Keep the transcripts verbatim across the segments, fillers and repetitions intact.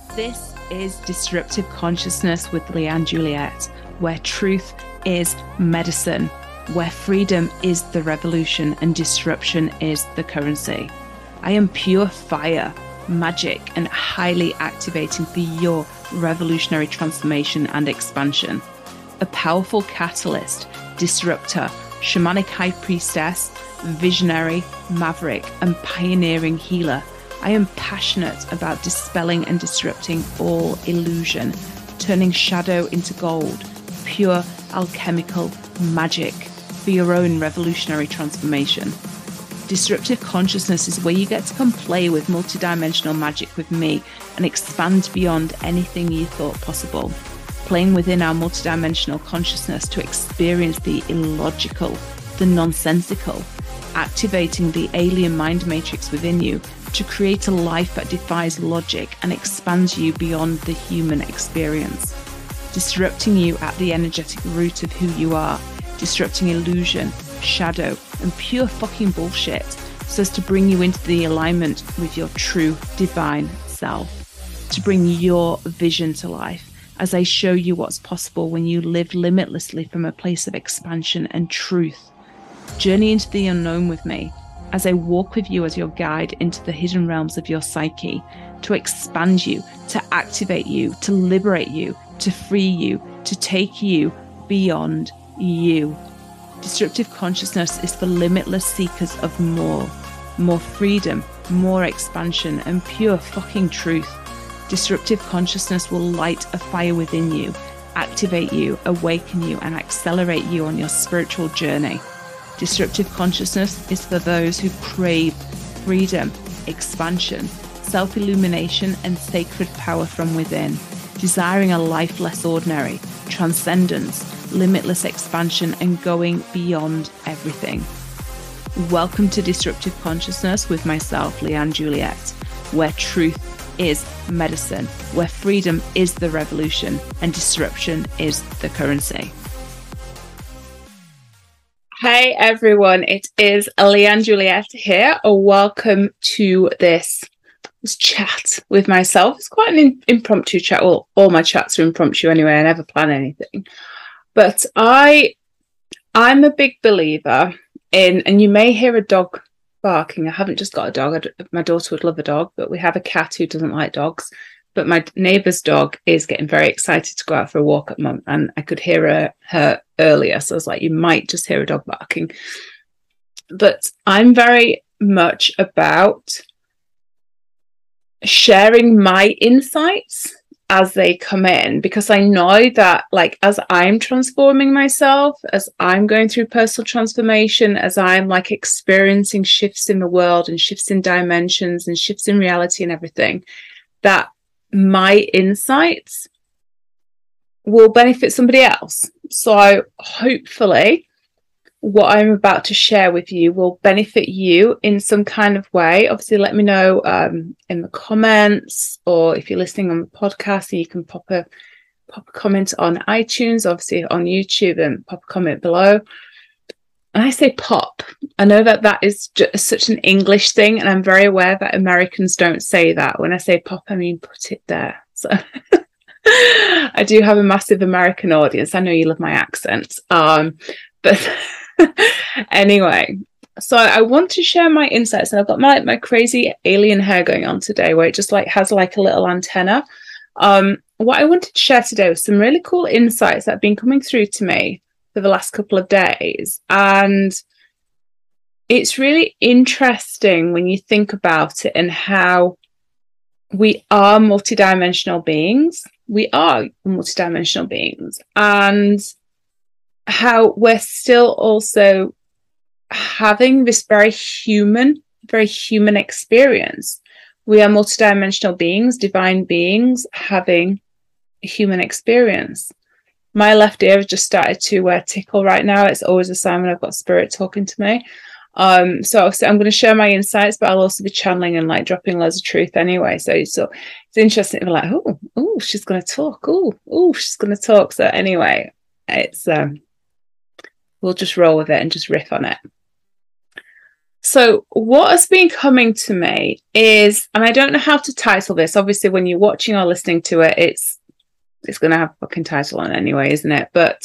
This is Disruptive Consciousness with Leanne Juliette, where truth is medicine, where freedom is the revolution and disruption is the currency. I am pure fire, magic, and highly activating for your revolutionary transformation and expansion. A powerful catalyst, disruptor, shamanic high priestess, visionary, maverick, and pioneering healer. I am passionate about dispelling and disrupting all illusion, turning shadow into gold, pure alchemical magic for your own revolutionary transformation. Disruptive consciousness is where you get to come play with multidimensional magic with me and expand beyond anything you thought possible, playing within our multidimensional consciousness to experience the illogical, the nonsensical, activating the alien mind matrix within you to create a life that defies logic and expands you beyond the human experience, disrupting you at the energetic root of who you are, disrupting illusion, shadow, and pure fucking bullshit so as to bring you into the alignment with your true divine self, to bring your vision to life as I show you what's possible when you live limitlessly from a place of expansion and truth. Journey into the unknown with me as I walk with you as your guide into the hidden realms of your psyche, to expand you, to activate you, to liberate you, to free you, to take you beyond you. Disruptive consciousness is for limitless seekers of more, more freedom, more expansion, and pure fucking truth. Disruptive consciousness will light a fire within you, activate you, awaken you, and accelerate you on your spiritual journey. Disruptive consciousness is for those who crave freedom, expansion, self-illumination, and sacred power from within, desiring a life less ordinary, transcendence, limitless expansion, and going beyond everything. Welcome to Disruptive Consciousness with myself, Leanne Juliette, where truth is medicine, where freedom is the revolution, and disruption is the currency. Hey everyone, it is Leanne Juliette here. Welcome to this, this chat with myself. It's quite an in, impromptu chat. Well, all my chats are impromptu anyway. I never plan anything. But I, I'm a big believer in, and you may hear a dog barking. I haven't just got a dog. I, my daughter would love a dog, but we have a cat who doesn't like dogs. But my neighbour's dog is getting very excited to go out for a walk at the moment, and I could hear her, her earlier. So I was like, you might just hear a dog barking. But I'm very much about sharing my insights as they come in, because I know that, like, as I'm transforming myself, as I'm going through personal transformation, as I'm like experiencing shifts in the world and shifts in dimensions and shifts in reality and everything, that my insights will benefit somebody else. So hopefully what I'm about to share with you will benefit you in some kind of way. Obviously, let me know um, in the comments, or if you're listening on the podcast, you can pop a pop a comment on iTunes, obviously on YouTube, and pop a comment below. And I say pop. I know that that is just such an English thing, and I'm very aware that Americans don't say that. When I say pop, I mean put it there. So I do have a massive American audience. I know you love my accent. Um, but anyway, so I want to share my insights, and I've got my my crazy alien hair going on today, where it just like has like a little antenna. Um, what I wanted to share today was some really cool insights that have been coming through to me for the last couple of days. And it's really interesting when you think about it, and how we are multidimensional beings. We are multidimensional beings, and how we're still also having this very human, very human experience. We are multidimensional beings, divine beings, having a human experience. My left ear has just started to uh, tickle right now. It's always a sign when I've got spirit talking to me. Um, so obviously I'm going to share my insights, but I'll also be channeling and like dropping loads of truth anyway. So, so it's interesting to be like, oh, oh, she's going to talk. Oh, oh, she's going to talk. So anyway, it's um, we'll just roll with it and just riff on it. So what has been coming to me is, and I don't know how to title this. Obviously, when you're watching or listening to it, it's it's going to have a fucking title on it anyway, isn't it? But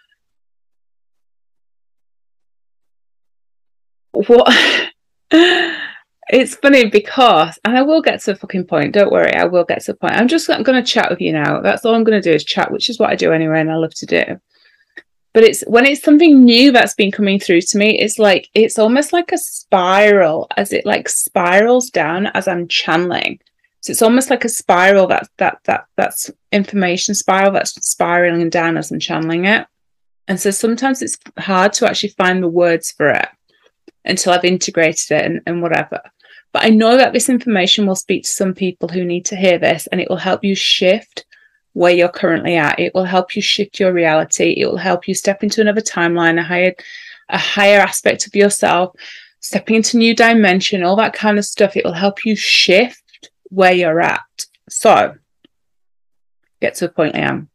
what it's funny because, and I will get to the fucking point, don't worry, I will get to the point. I'm just I'm going to chat with you now. That's all I'm going to do is chat, which is what I do anyway, and I love to do. But it's when it's something new that's been coming through to me, it's like it's almost like a spiral, as it like spirals down as I'm channeling. So it's almost like a spiral that that that that's information spiral that's spiraling down as I'm channeling it. And so sometimes it's hard to actually find the words for it until I've integrated it and, and whatever. But I know that this information will speak to some people who need to hear this, and it will help you shift where you're currently at. It will help you shift your reality. It will help you step into another timeline, a higher, a higher aspect of yourself, stepping into new dimension, all that kind of stuff. It will help you shift where you're at. So, get to the point I am.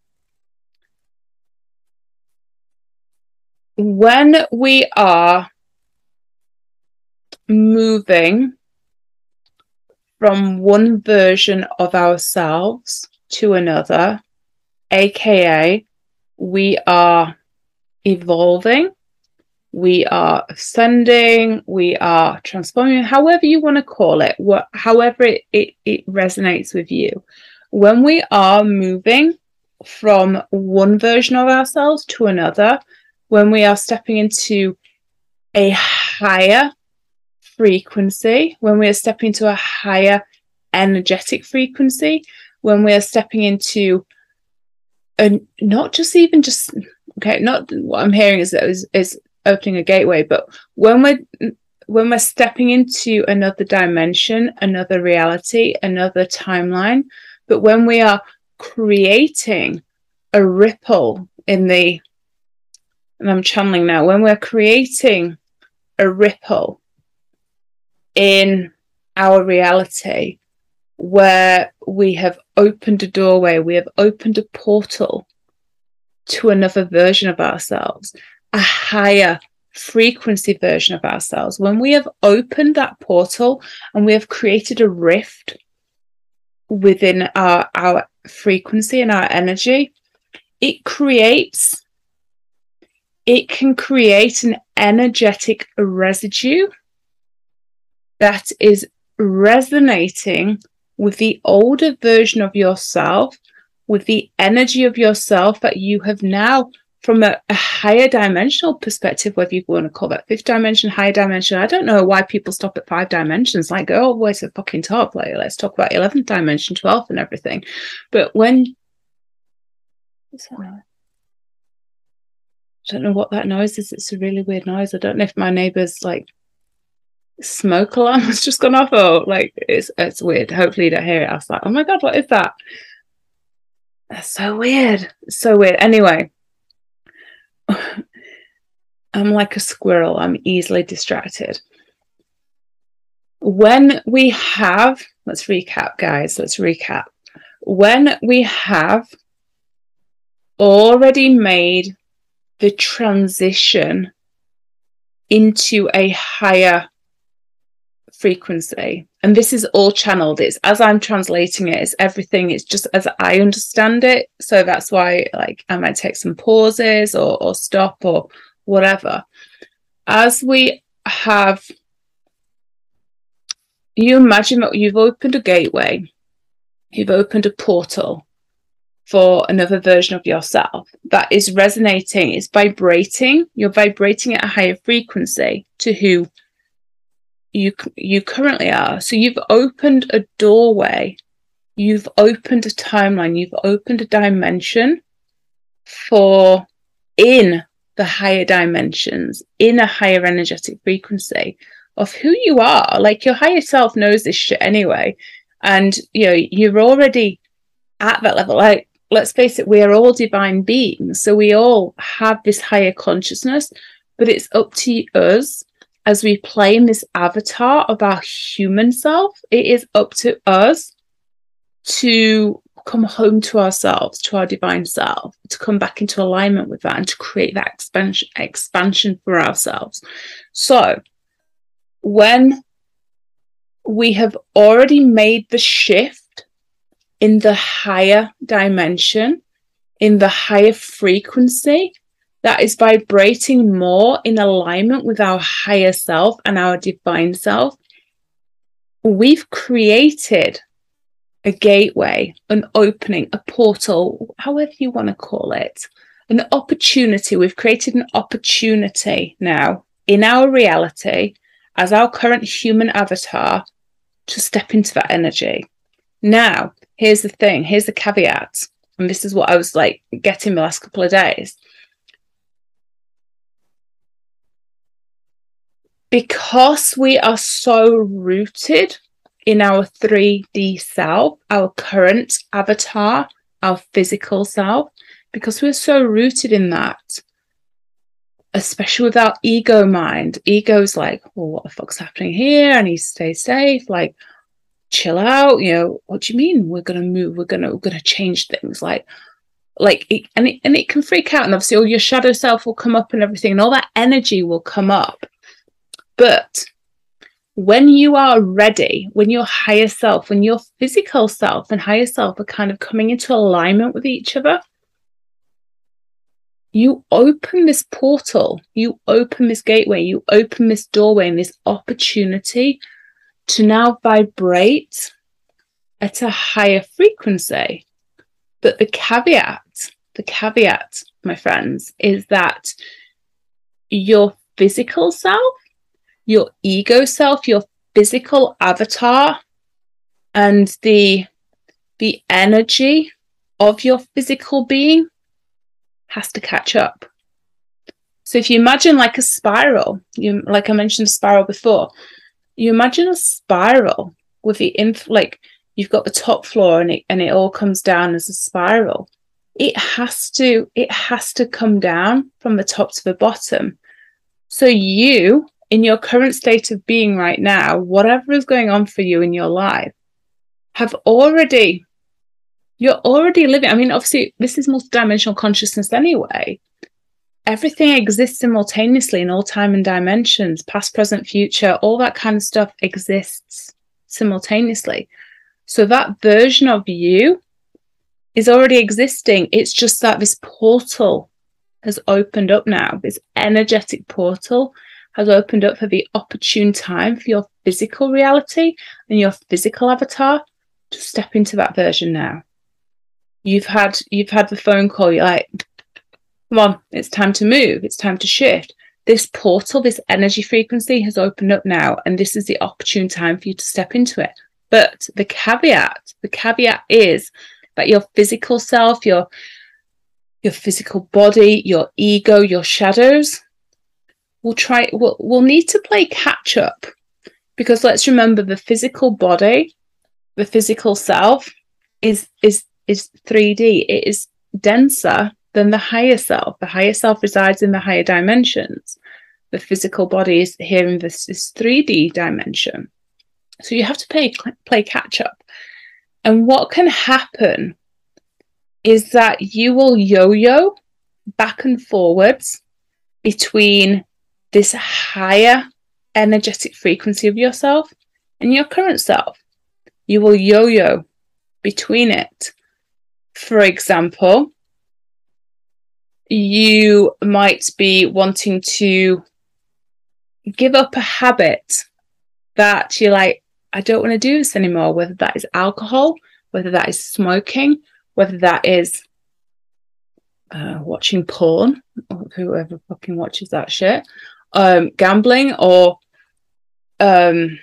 When we are moving from one version of ourselves to another, aka we are evolving, we are ascending, we are transforming, however you want to call it, what, however it, it, it resonates with you. When we are moving from one version of ourselves to another, when we are stepping into a higher frequency, when we are stepping into a higher energetic frequency, when we are stepping into a, not just even just, okay, not what I'm hearing is, is, is opening a gateway, but when we're when we're stepping into another dimension, another reality, another timeline, but when we are creating a ripple in the, and I'm channeling now, when we're creating a ripple in our reality where we have opened a doorway, we have opened a portal to another version of ourselves, a higher frequency version of ourselves. When we have opened that portal and we have created a rift within our, our frequency and our energy, it creates, it can create an energetic residue that is resonating with the older version of yourself, with the energy of yourself that you have now, from a, a higher dimensional perspective, whether you want to call that fifth dimension, higher dimension. I don't know why people stop at five dimensions, like go all the way to the fucking top. Like, let's talk about eleventh dimension, twelfth and everything. But when, I don't know what that noise is. It's a really weird noise. I don't know if my neighbour's like smoke alarm has just gone off, or like it's it's weird. Hopefully you don't hear it. I was like, oh my god, what is that? That's so weird. So weird. Anyway, I'm like a squirrel. I'm easily distracted. When we have, let's recap, guys. Let's recap. When we have already made the transition into a higher frequency, and this is all channeled, it's as I'm translating it, it's everything, it's just as I understand it, so that's why like I might take some pauses or, or stop or whatever. As we have, you imagine that you've opened a gateway, you've opened a portal for another version of yourself that is resonating, is vibrating, you're vibrating at a higher frequency to who you you currently are. So you've opened a doorway, you've opened a timeline, you've opened a dimension for in the higher dimensions, in a higher energetic frequency of who you are. Like your higher self knows this shit anyway, and you know you're already at that level. Like, let's face it, we are all divine beings, so we all have this higher consciousness, but it's up to us as we play in this avatar of our human self. It is up to us to come home to ourselves, to our divine self, to come back into alignment with that and to create that expansion expansion for ourselves. So when we have already made the shift in the higher dimension, in the higher frequency that is vibrating more in alignment with our higher self and our divine self, we've created a gateway, an opening, a portal, however you want to call it, an opportunity. We've created an opportunity now in our reality as our current human avatar to step into that energy. Now, here's the thing, here's the caveat, and this is what I was like getting the last couple of days. Because we are so rooted in our three D self, our current avatar, our physical self, because we're so rooted in that, especially with our ego mind. Ego's like, well, what the fuck's happening here? I need to stay safe. Like, chill out. You know, what do you mean? We're gonna move. We're gonna we're gonna change things. Like, like, it, and it and it can freak out. And obviously, all your shadow self will come up and everything, and all that energy will come up. But when you are ready, when your higher self, when your physical self and higher self are kind of coming into alignment with each other, you open this portal, you open this gateway, you open this doorway and this opportunity to now vibrate at a higher frequency. But the caveat, the caveat, my friends, is that your physical self, your ego self, your physical avatar, and the the energy of your physical being has to catch up. So if you imagine like a spiral, you like I mentioned a spiral before, you imagine a spiral with the inf like you've got the top floor and it and it all comes down as a spiral. It has to it has to come down from the top to the bottom. So you, in your current state of being right now, whatever is going on for you in your life, have already, you're already living. I mean, obviously, this is multidimensional consciousness anyway. Everything exists simultaneously in all time and dimensions, past, present, future, all that kind of stuff exists simultaneously. So that version of you is already existing. It's just that this portal has opened up now, this energetic portal has opened up for the opportune time for your physical reality and your physical avatar to step into that version now. You've had you've had the phone call, you're like, come on, it's time to move, it's time to shift. This portal, this energy frequency has opened up now, and this is the opportune time for you to step into it. But the caveat, the caveat is that your physical self, your, your physical body, your ego, your shadows, We'll try. We'll, we'll need to play catch up, because let's remember the physical body, the physical self, is is is three D. It is denser than the higher self. The higher self resides in the higher dimensions. The physical body is here in this, this three D dimension. So you have to play play catch up. And what can happen is that you will yo-yo back and forwards between this higher energetic frequency of yourself and your current self. You will yo-yo between it. For example, you might be wanting to give up a habit that you're like, I don't want to do this anymore, whether that is alcohol, whether that is smoking, whether that is uh, watching porn, or whoever fucking watches that shit, Um, gambling, or um,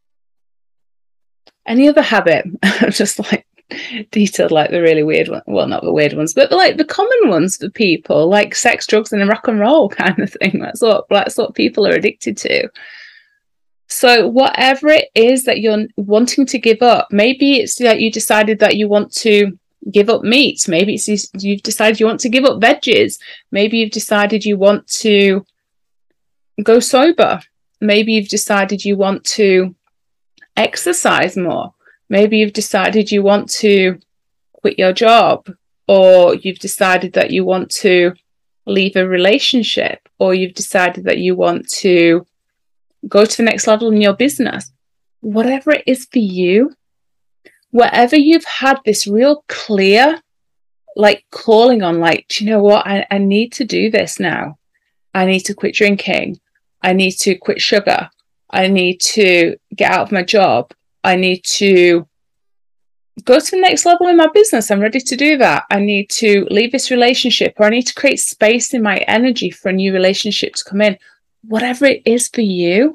any other habit. Just like detailed, like the really weird one. Well, not the weird ones, but like the common ones for people, like sex, drugs, and rock and roll kind of thing. That's what that's what people are addicted to. So whatever it is that you're wanting to give up, maybe it's that you decided that you want to give up meat. Maybe it's you've decided you want to give up veggies. Maybe you've decided you want to go sober. Maybe you've decided you want to exercise more. Maybe you've decided you want to quit your job, or you've decided that you want to leave a relationship, or you've decided that you want to go to the next level in your business, whatever it is for you, wherever you've had this real clear, like calling on, like, do you know what? I, I need to do this now. I need to quit drinking. I need to quit sugar. I need to get out of my job. I need to go to the next level in my business. I'm ready to do that. I need to leave this relationship, or I need to create space in my energy for a new relationship to come in. Whatever it is for you.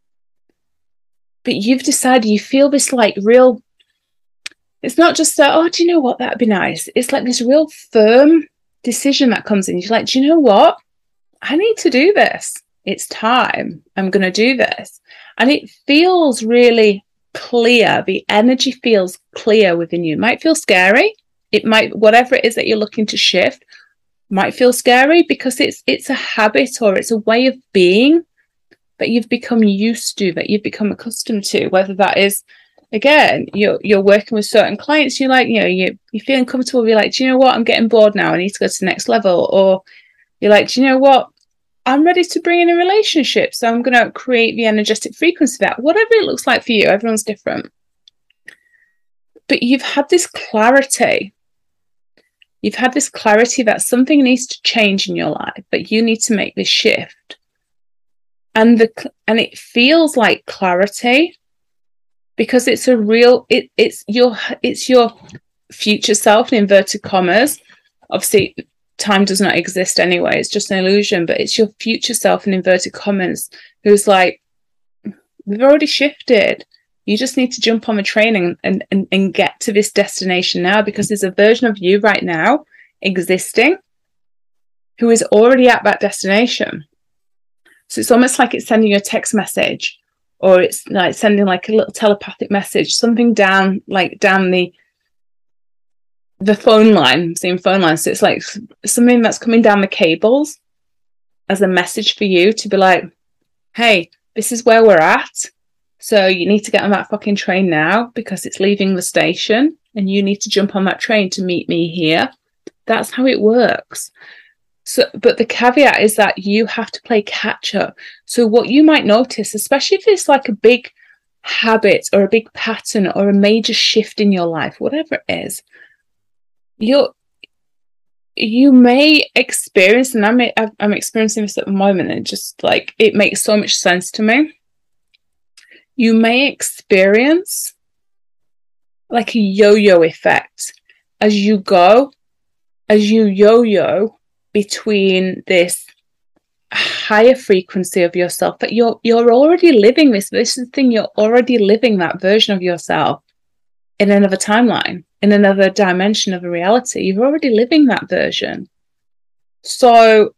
But you've decided, you feel this like real, it's not just that, oh, do you know what? That'd be nice. It's like this real firm decision that comes in. You're like, do you know what? I need to do this. It's time. I'm going to do this. And it feels really clear. The energy feels clear within you. It might feel scary. It might, whatever it is that you're looking to shift, might feel scary because it's it's a habit, or it's a way of being that you've become used to, that you've become accustomed to. Whether that is, again, you're you're working with certain clients, you're like, you know, you you're feeling comfortable. You're like, do you know what? I'm getting bored now. I need to go to the next level. Or you're like, do you know what? I'm ready to bring in a relationship, so I'm going to create the energetic frequency of that. Whatever it looks like for you, everyone's different. But you've had this clarity. You've had this clarity that something needs to change in your life, but you need to make this shift. And the and it feels like clarity because it's a real it it's your it's your future self, in inverted commas. Obviously, time does not exist anyway, it's just an illusion, but it's your future self, in inverted commas, who's like, we've already shifted. You just need to jump on the train and, and, and, and get to this destination now, because there's a version of you right now existing who is already at that destination. So it's almost like it's sending you a text message, or it's like sending like a little telepathic message, something down, like down the the phone line, same phone line. So it's like something that's coming down the cables as a message for you to be like, hey, this is where we're at. So you need to get on that fucking train now, because it's leaving the station and you need to jump on that train to meet me here. That's how it works. So, but the caveat is that you have to play catch up. So what you might notice, especially if it's like a big habit or a big pattern or a major shift in your life, whatever it is, you you may experience, and I'm I'm experiencing this at the moment, and just like it makes so much sense to me. You may experience like a yo-yo effect as you go, as you yo-yo between this higher frequency of yourself, that you're you're already living this. This is the thing, you're already living that version of yourself in another timeline, in another dimension of a reality. You're already living that version. So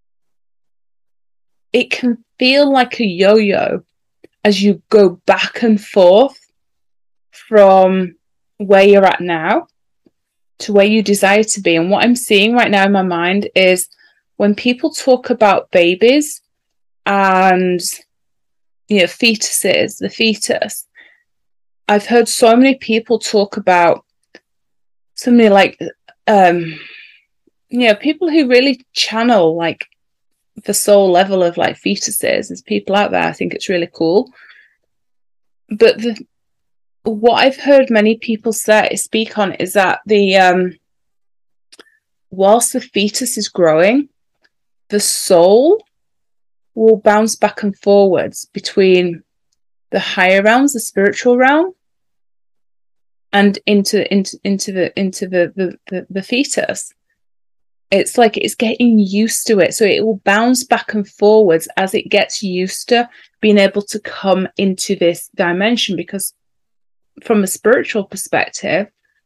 it can feel like a yo-yo as you go back and forth from where you're at now to where you desire to be. And what I'm seeing right now in my mind is when people talk about babies and, you know, fetuses, the fetus, I've heard so many people talk about somebody like, um, you know, people who really channel like the soul level of like fetuses. There's people out there. I think it's really cool. But the, what I've heard many people say, speak on, is that the um, whilst the fetus is growing, the soul will bounce back and forwards between the higher realms, the spiritual realm, and into into into the into the the, the, the fetus. It's like it's getting used to it. So it will bounce back and forwards as it gets used to being able to come into this dimension. Because from a spiritual perspective,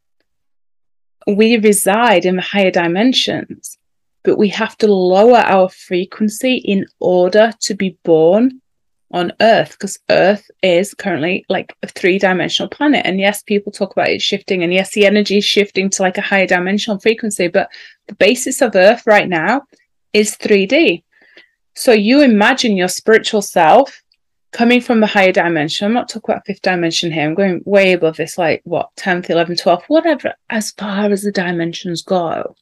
we reside in the higher dimensions, but we have to lower our frequency in order to be born on Earth, because Earth is currently like a three-dimensional planet. And yes, people talk about it shifting, and yes, the energy is shifting to like a higher dimensional frequency, but the basis of Earth right now is three D. So you imagine your spiritual self coming from the higher dimension. I'm not talking about fifth dimension here. I'm going way above this, like what, tenth, eleventh, twelfth, whatever, as far as the dimensions go.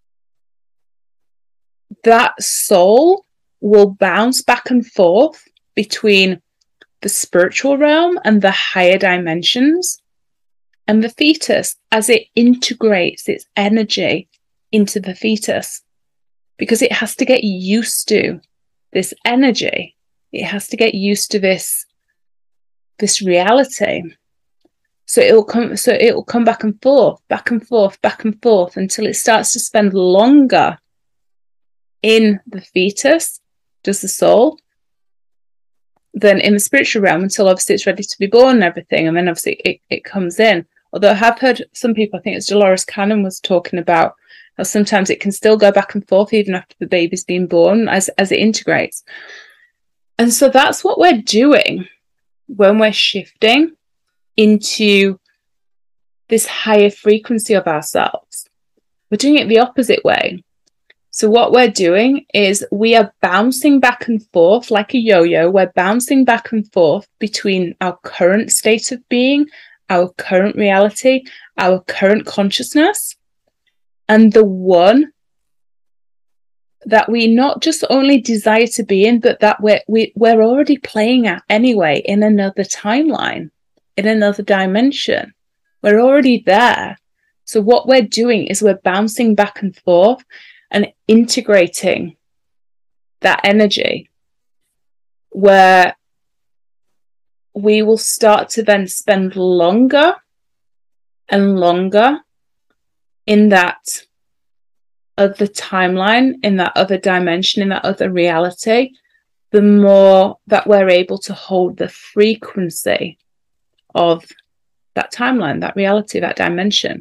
That soul will bounce back and forth between the spiritual realm and the higher dimensions, and the fetus as it integrates its energy into the fetus, because it has to get used to this energy. It has to get used to this, this reality. So it'll come, so it'll come back and forth, back and forth, back and forth until it starts to spend longer in the fetus, does the soul, than in the spiritual realm, until obviously it's ready to be born and everything. And then obviously it, it comes in. Although I have heard some people, I think it's Dolores Cannon was talking about how sometimes it can still go back and forth even after the baby's been born as, as it integrates. And so that's what we're doing when we're shifting into this higher frequency of ourselves. We're doing it the opposite way. So what we're doing is we are bouncing back and forth like a yo-yo. We're bouncing back and forth between our current state of being, our current reality, our current consciousness, and the one that we not just only desire to be in, but that we're, we, we're already playing at anyway in another timeline, in another dimension. We're already there. So what we're doing is we're bouncing back and forth and integrating that energy, where we will start to then spend longer and longer in that other timeline, in that other dimension, in that other reality, the more that we're able to hold the frequency of that timeline, that reality, that dimension.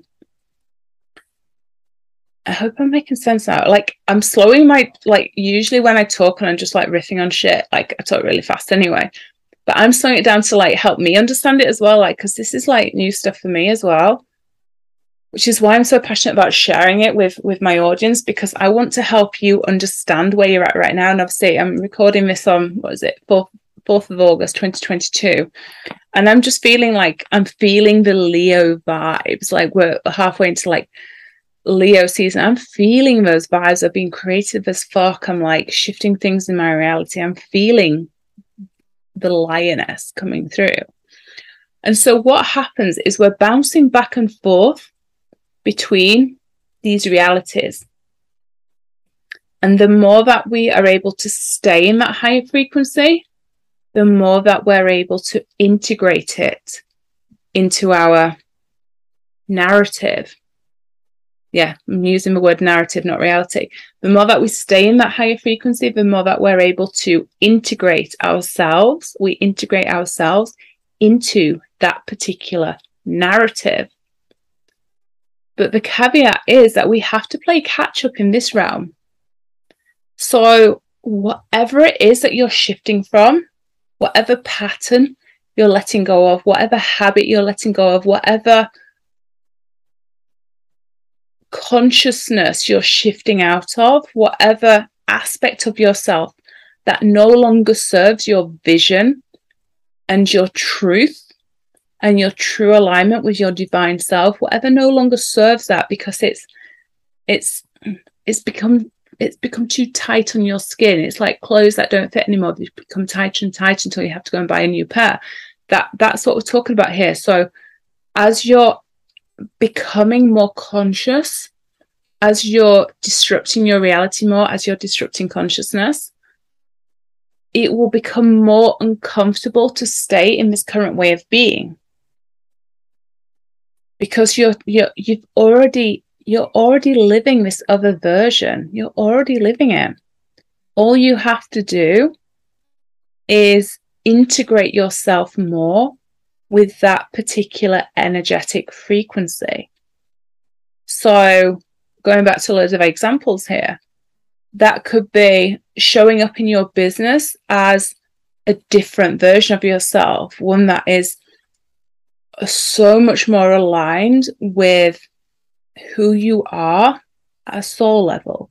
I hope I'm making sense now. Like, I'm slowing my, like, usually when I talk and I'm just like riffing on shit, like I talk really fast anyway, but I'm slowing it down to like help me understand it as well. Like, because this is like new stuff for me as well, which is why I'm so passionate about sharing it with, with my audience, because I want to help you understand where you're at right now. And obviously I'm recording this on, what is it, fourth, fourth of August, twenty twenty-two. And I'm just feeling like, I'm feeling the Leo vibes. Like we're halfway into like Leo season. I'm feeling those vibes of being creative as fuck. I'm like shifting things in my reality. I'm feeling the lioness coming through. And so what happens is we're bouncing back and forth between these realities. And the more that we are able to stay in that higher frequency, the more that we're able to integrate it into our narrative. Yeah, I'm using the word narrative, not reality. The more that we stay in that higher frequency, the more that we're able to integrate ourselves, we integrate ourselves into that particular narrative. But the caveat is that we have to play catch up in this realm. So whatever it is that you're shifting from, whatever pattern you're letting go of, whatever habit you're letting go of, whatever consciousness you're shifting out of, whatever aspect of yourself that no longer serves your vision and your truth and your true alignment with your divine self, whatever no longer serves that, because it's it's it's become it's become too tight on your skin. It's like clothes that don't fit anymore. They become tighter and tighter until you have to go and buy a new pair. That that's what we're talking about here. So as you're becoming more conscious, as you're disrupting your reality more, as you're disrupting consciousness, it will become more uncomfortable to stay in this current way of being, because you're you're you've already you're already living this other version. You're already living it. All you have to do is integrate yourself more with that particular energetic frequency. So going back to loads of examples here, that could be showing up in your business as a different version of yourself, one that is so much more aligned with who you are at a soul level.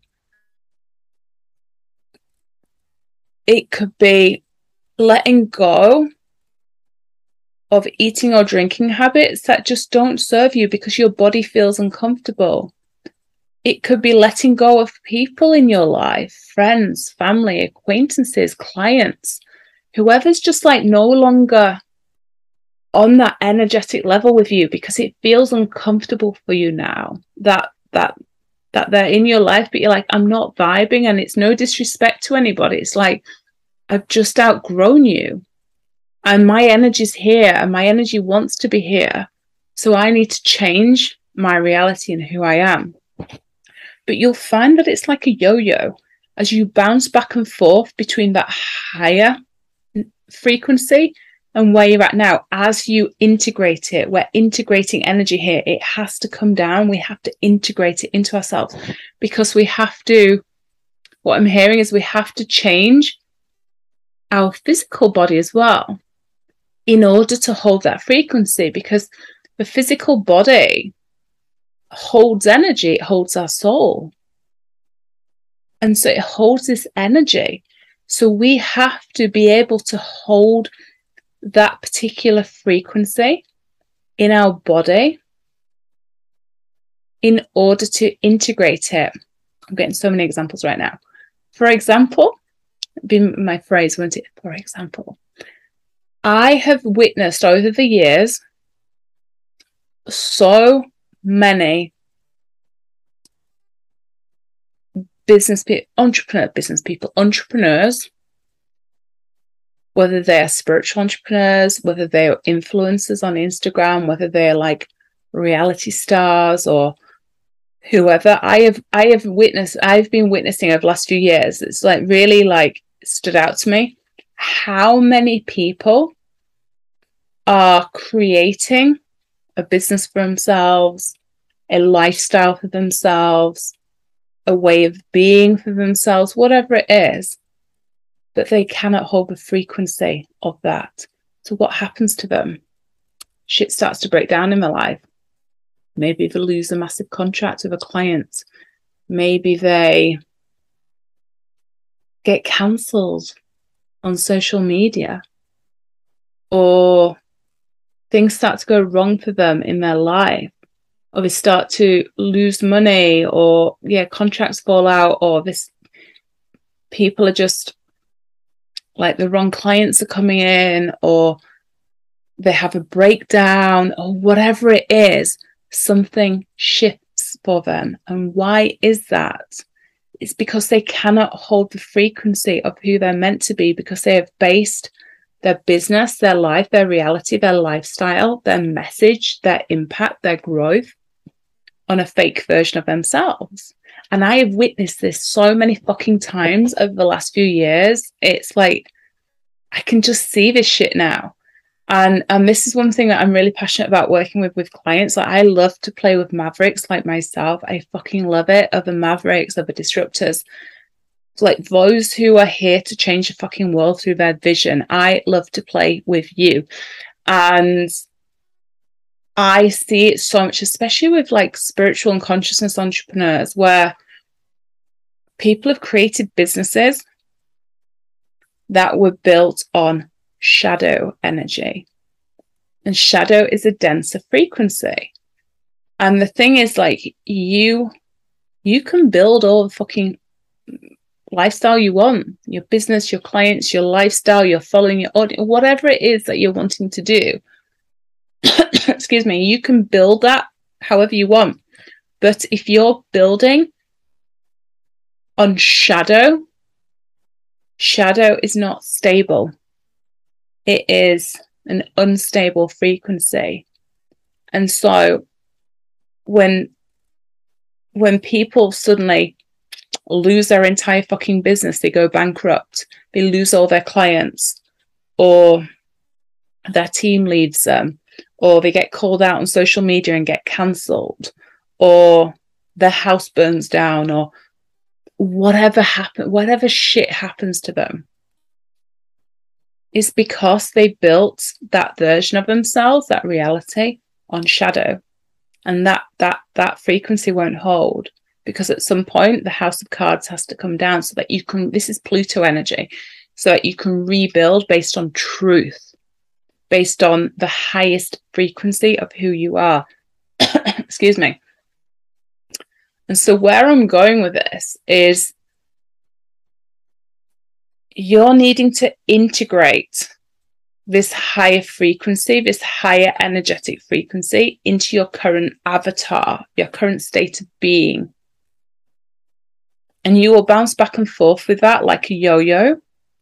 It could be letting go of eating or drinking habits that just don't serve you because your body feels uncomfortable. It could be letting go of people in your life, friends, family, acquaintances, clients whoever's just like no longer on that energetic level with you because it feels uncomfortable for you now that that that they're in your life, but you're like, I'm not vibing, and it's no disrespect to anybody. It's like, I've just outgrown you and my energy's here and my energy wants to be here. So I need to change my reality and who I am. But you'll find that it's like a yo-yo as you bounce back and forth between that higher frequency and where you're at now. As you integrate it, we're integrating energy here. It has to come down. We have to integrate it into ourselves because we have to, what I'm hearing is we have to change our physical body as well in order to hold that frequency, because the physical body holds energy. It holds our soul. And so it holds this energy. So we have to be able to hold that particular frequency in our body in order to integrate it. I'm getting so many examples right now. For example, be my phrase, won't it? For example, I have witnessed over the years so many business people, entrepreneur business people, entrepreneurs, whether they are spiritual entrepreneurs, whether they are influencers on Instagram, whether they're like reality stars or whoever. I have I have witnessed, I've been witnessing over the last few years. It's like really like stood out to me how many people are creating a business for themselves, a lifestyle for themselves, a way of being for themselves, whatever it is, but they cannot hold the frequency of that. So what happens to them? Shit starts to break down in their life. Maybe they lose a massive contract with a client. Maybe they get cancelled on social media, or things start to go wrong for them in their life, or they start to lose money, or yeah, contracts fall out, or this people are just like the wrong clients are coming in, or they have a breakdown, or whatever it is, something shifts for them. And why is that? It's because they cannot hold the frequency of who they're meant to be, because they have based their business, their life, their reality, their lifestyle, their message, their impact, their growth on a fake version of themselves. And I have witnessed this so many fucking times over the last few years. It's like, I can just see this shit now. And and this is one thing that I'm really passionate about working with with clients. Like, I love to play with mavericks like myself. I fucking love it. Other mavericks, other disruptors, like those who are here to change the fucking world through their vision. I love to play with you. And I see it so much, especially with like spiritual and consciousness entrepreneurs, where people have created businesses that were built on shadow energy. And shadow is a denser frequency. And the thing is, like, you you can build all the fucking lifestyle you want, your business, your clients, your lifestyle, you're following your audience, whatever it is that you're wanting to do. Excuse me, you can build that however you want. But if you're building on shadow, shadow is not stable. It is an unstable frequency. And so when when people suddenly lose their entire fucking business, they go bankrupt, they lose all their clients, or their team leaves them, or they get called out on social media and get cancelled, or their house burns down, or whatever happen, whatever shit happens to them, is because they built that version of themselves, that reality, on shadow. And that that that frequency won't hold, because at some point the house of cards has to come down so that you can, this is Pluto energy, so that you can rebuild based on truth, based on the highest frequency of who you are. Excuse me. And so where I'm going with this is, you're needing to integrate this higher frequency, this higher energetic frequency into your current avatar, your current state of being. And you will bounce back and forth with that like a yo-yo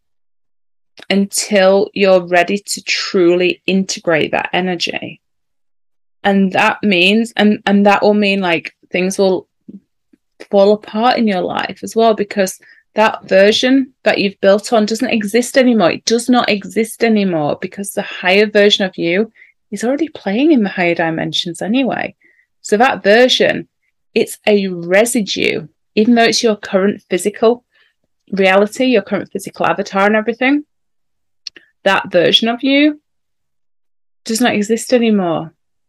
until you're ready to truly integrate that energy. And that means, and, and that will mean like things will fall apart in your life as well, because that version that you've built on doesn't exist anymore. It does not exist anymore because the higher version of you is already playing in the higher dimensions anyway. So that version, it's a residue, even though it's your current physical reality, your current physical avatar and everything, that version of you does not exist anymore.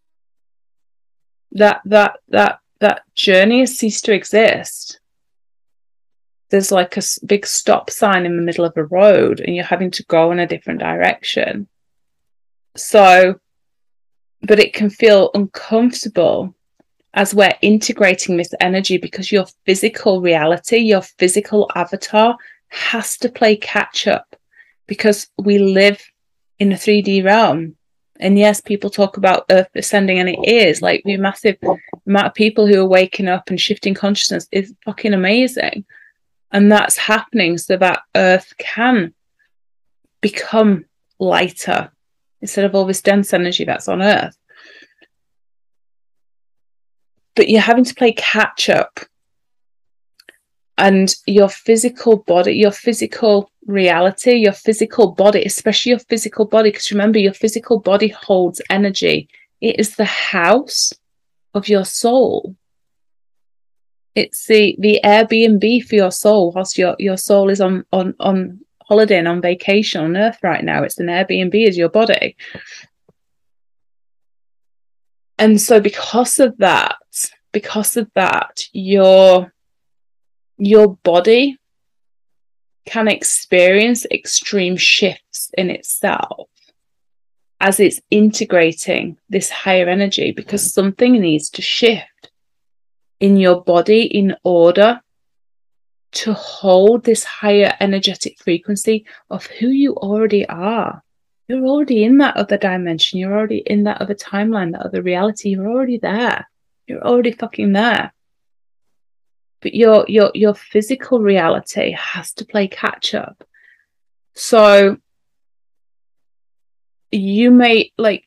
That, that, that, that journey has ceased to exist. There's like a big stop sign in the middle of a road and you're having to go in a different direction. So, but it can feel uncomfortable as we're integrating this energy because your physical reality, your physical avatar has to play catch up because we live in a three D realm. And yes, people talk about Earth ascending, and it is like the massive amount of people who are waking up and shifting consciousness is fucking amazing. And that's happening so that Earth can become lighter instead of all this dense energy that's on Earth. But you're having to play catch up. And your physical body, your physical reality, your physical body, especially your physical body, because remember, your physical body holds energy. It is the house of your soul. It's the, the Airbnb for your soul whilst your, your soul is on, on, on holiday and on vacation on Earth right now. It's an Airbnb as your body. And so because of that, because of that, your, your body can experience extreme shifts in itself as it's integrating this higher energy, because something needs to shift in your body in order to hold this higher energetic frequency of who you already are. You're already in that other dimension. You're already in that other timeline, that other reality. You're already there. You're already fucking there. But your your your physical reality has to play catch up. So you may like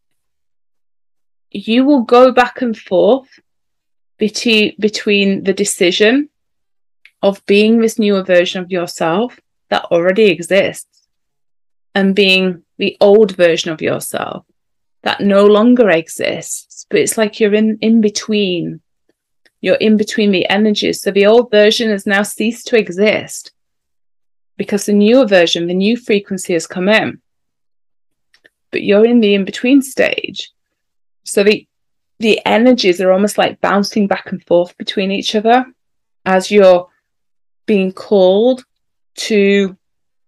you will go back and forth between between the decision of being this newer version of yourself that already exists and being the old version of yourself that no longer exists. But it's like you're in in between. You're in between the energies. So the old version has now ceased to exist because the newer version, the new frequency has come in. But you're in the in-between stage. So the the energies are almost like bouncing back and forth between each other as you're being called to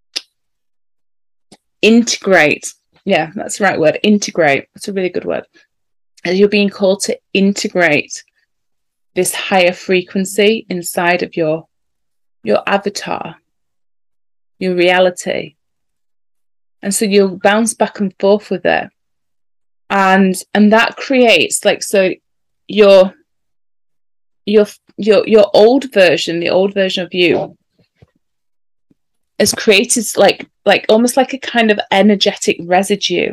integrate. Yeah, that's the right word. Integrate. That's a really good word. As you're being called to integrate this higher frequency inside of your your avatar, your reality. And so you'll bounce back and forth with it. And and that creates like, so your your your your old version, the old version of you has created like like almost like a kind of energetic residue.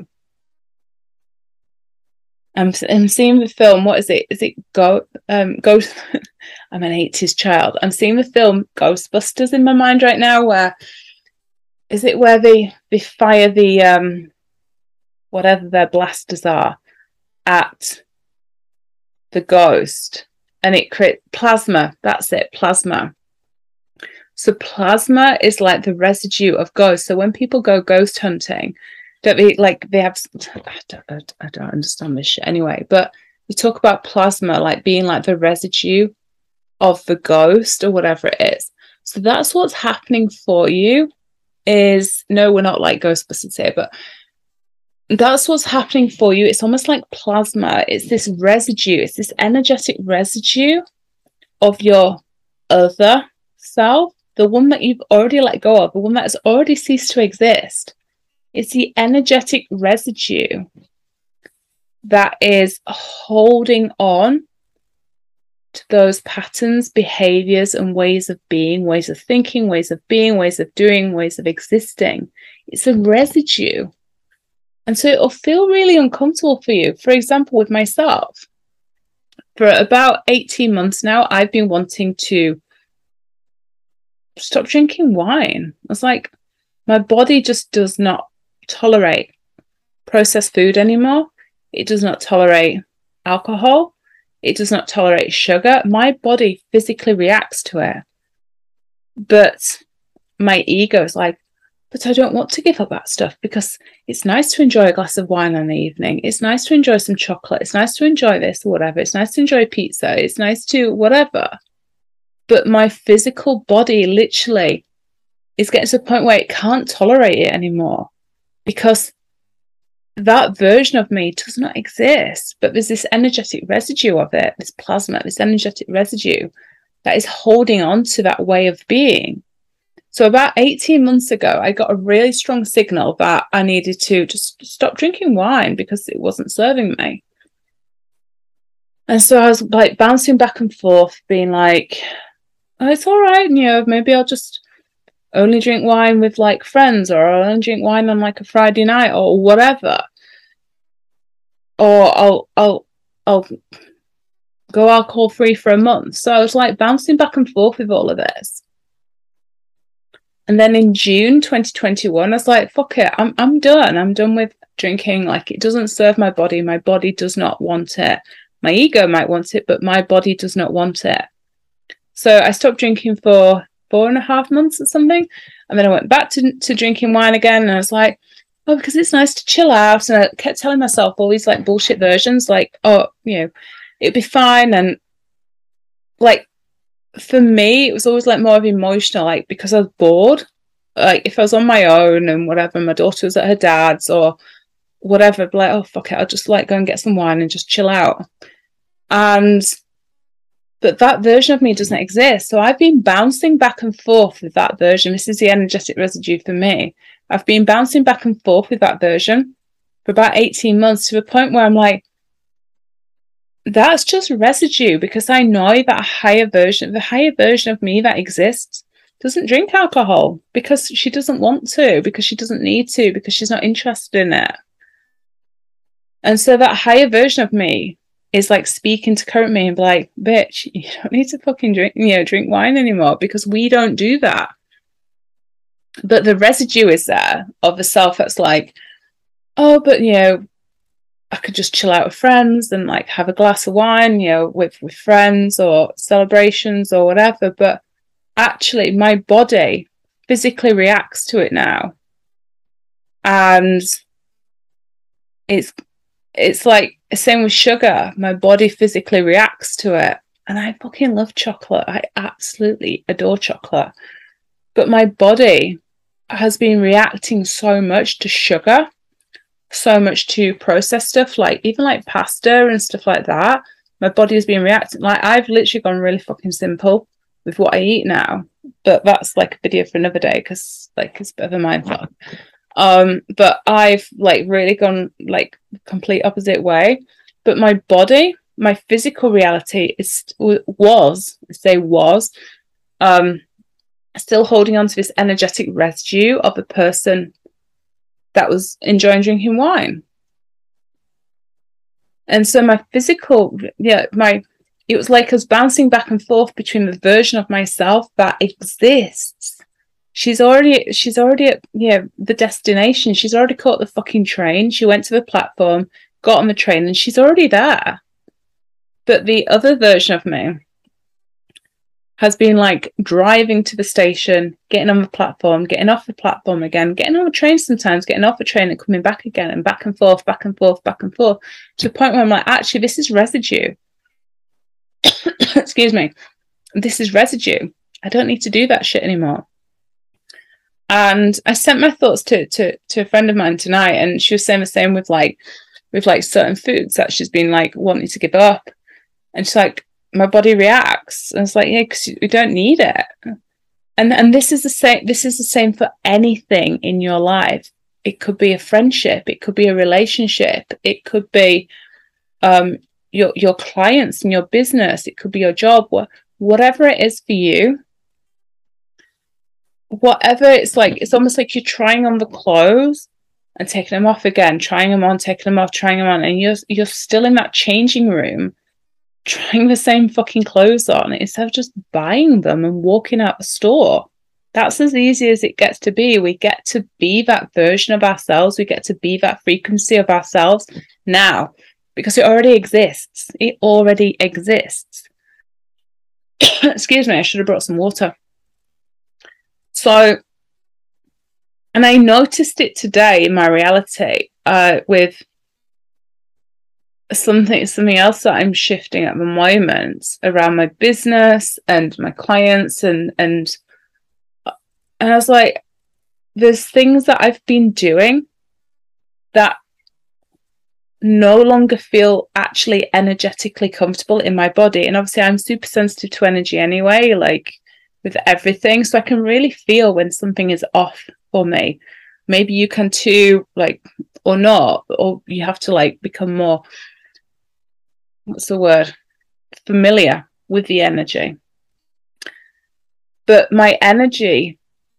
I'm, I'm seeing the film. What is it? Is it Go? Um, Ghost. I'm an eighties child. I'm seeing the film Ghostbusters in my mind right now. Where is it? Where they they fire the um, whatever their blasters are at the ghost, and it creates plasma. That's it, plasma. So plasma is like the residue of ghosts. So when people go ghost hunting, don't they like they have? I don't, I don't understand this shit anyway. But we talk about plasma like being like the residue of the ghost or whatever it is. So that's what's happening for you. Is no, we're not like Ghostbusters here, but that's what's happening for you. It's almost like plasma. It's this residue. It's this energetic residue of your other self the one that you've already let go of, the one that has already ceased to exist. It's the energetic residue that is holding on to those patterns, behaviors, and ways of being, ways of thinking, ways of being, ways of doing, ways of existing. It's a residue. And so it'll feel really uncomfortable for you. For example, with myself, for about eighteen months now, I've been wanting to stop drinking wine. It's like my body just does not tolerate processed food anymore. It does not tolerate alcohol. It does not tolerate sugar. My body physically reacts to it. But my ego is like, but I don't want to give up that stuff because it's nice to enjoy a glass of wine in the evening. It's nice to enjoy some chocolate. It's nice to enjoy this or whatever. It's nice to enjoy pizza. It's nice to whatever. But my physical body literally is getting to the point where it can't tolerate it anymore because that version of me does not exist. But there's this energetic residue of it, this plasma, this energetic residue that is holding on to that way of being. So about eighteen months ago, I got a really strong signal that I needed to just stop drinking wine because it wasn't serving me. And so I was like bouncing back and forth, being like, oh, it's all right, you know, maybe I'll just only drink wine with like friends, or I'll only drink wine on like a Friday night or whatever. Or I'll I'll I'll go alcohol free for a month. So I was like bouncing back and forth with all of this. And then in June twenty twenty-one, I was like, fuck it, I'm I'm done. I'm done with drinking. Like, it doesn't serve my body. My body does not want it. My ego might want it, but my body does not want it. So I stopped drinking for four and a half months or something. And then I went back to, to drinking wine again. And I was like, oh, because it's nice to chill out. And I kept telling myself all these like bullshit versions, like, oh, you know, it'd be fine. And like, for me, it was always like more of emotional, like because I was bored. Like if I was on my own and whatever, my daughter was at her dad's or whatever, like, oh, fuck it, I'll just like go and get some wine and just chill out. And but that version of me doesn't exist. So I've been bouncing back and forth with that version. This is the energetic residue for me. I've been bouncing back and forth with that version for about eighteen months to the point where I'm like, that's just residue, because I know that a higher version, the higher version of me that exists doesn't drink alcohol because she doesn't want to, because she doesn't need to, because she's not interested in it. And so that higher version of me is like speaking to current me and be like, bitch, you don't need to fucking drink, you know, drink wine anymore because we don't do that. But the residue is there of the self that's like, oh, but you know, I could just chill out with friends and like have a glass of wine, you know, with, with friends or celebrations or whatever. But actually my body physically reacts to it now. And it's, it's like the same with sugar. My body physically reacts to it. And I fucking love chocolate. I absolutely adore chocolate. But my body has been reacting so much to sugar, so much to processed stuff, like even like pasta and stuff like that. My body has been reacting. Like I've literally gone really fucking simple with what I eat now. But that's like a video for another day because like it's a bit of a mindfuck. Um, but I've like really gone like complete opposite way. But my body, my physical reality is was, say was, um, still holding on to this energetic residue of a person that was enjoying drinking wine. And so my physical, yeah, my, it was like us bouncing back and forth between the version of myself that exists. She's already, she's already at, yeah, the destination. She's already caught the fucking train. She went to the platform, got on the train, and she's already there. But the other version of me has been like driving to the station, getting on the platform, getting off the platform again, getting on the train sometimes, getting off the train and coming back again, and back and forth, back and forth, back and forth, to the point where I'm like, actually, this is residue. Excuse me. This is residue. I don't need to do that shit anymore. And I sent my thoughts to, to, to a friend of mine tonight, and she was saying the same with like, with like certain foods that she's been like wanting to give up. And she's like, my body reacts. And it's like, yeah, because we don't need it. And and this is the same this is the same for anything in your life. It could be a friendship, it could be a relationship, it could be um your your clients and your business, it could be your job, whatever it is for you. Whatever it's like, it's almost like you're trying on the clothes and taking them off again, trying them on, taking them off, trying them on, and you're you're still in that changing room trying the same fucking clothes on instead of just buying them and walking out the store. That's as easy as it gets to be. We get to be that version of ourselves. We get to be that frequency of ourselves now because it already exists. It already exists. Excuse me, I should have brought some water. So, and I noticed it today in my reality uh, with something something else that I'm shifting at the moment around my business and my clients and and and I was like, there's things that I've been doing that no longer feel actually energetically comfortable in my body. And obviously I'm super sensitive to energy anyway, like with everything, so I can really feel when something is off for me. Maybe you can too, like, or not, or you have to like become more, what's the word, familiar with the energy. But my energy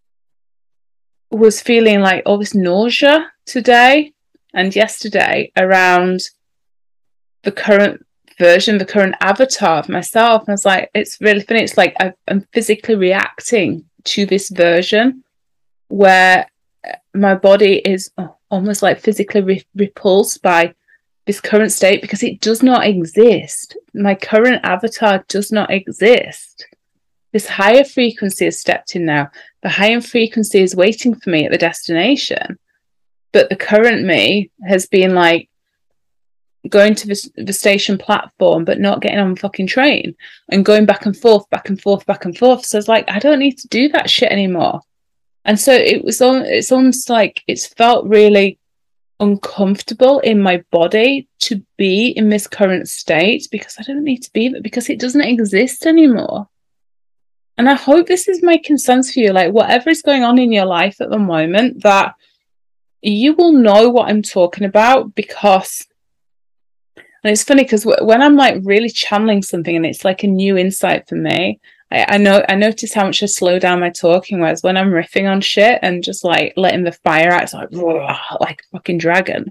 was feeling like all this nausea today and yesterday around the current version, the current avatar of myself. And I was like, it's really funny. It's like I'm physically reacting to this version where my body is almost like physically re- repulsed by this current state because it does not exist. My current avatar does not exist. This higher frequency has stepped in now. The higher frequency is waiting for me at the destination. But the current me has been like going to the, the station platform, but not getting on the fucking train and going back and forth, back and forth, back and forth. So it's like, I don't need to do that shit anymore. And so it was on, it's almost like it's felt really uncomfortable in my body to be in this current state because I don't need to be, because it doesn't exist anymore. And I hope this is making sense for you. Like, whatever is going on in your life at the moment, that you will know what I'm talking about, because, and it's funny because w- when I'm like really channeling something and it's like a new insight for me, I, I know I notice how much I slow down my talking, whereas when I'm riffing on shit and just like letting the fire out, it's like like a fucking dragon.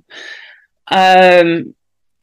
Um,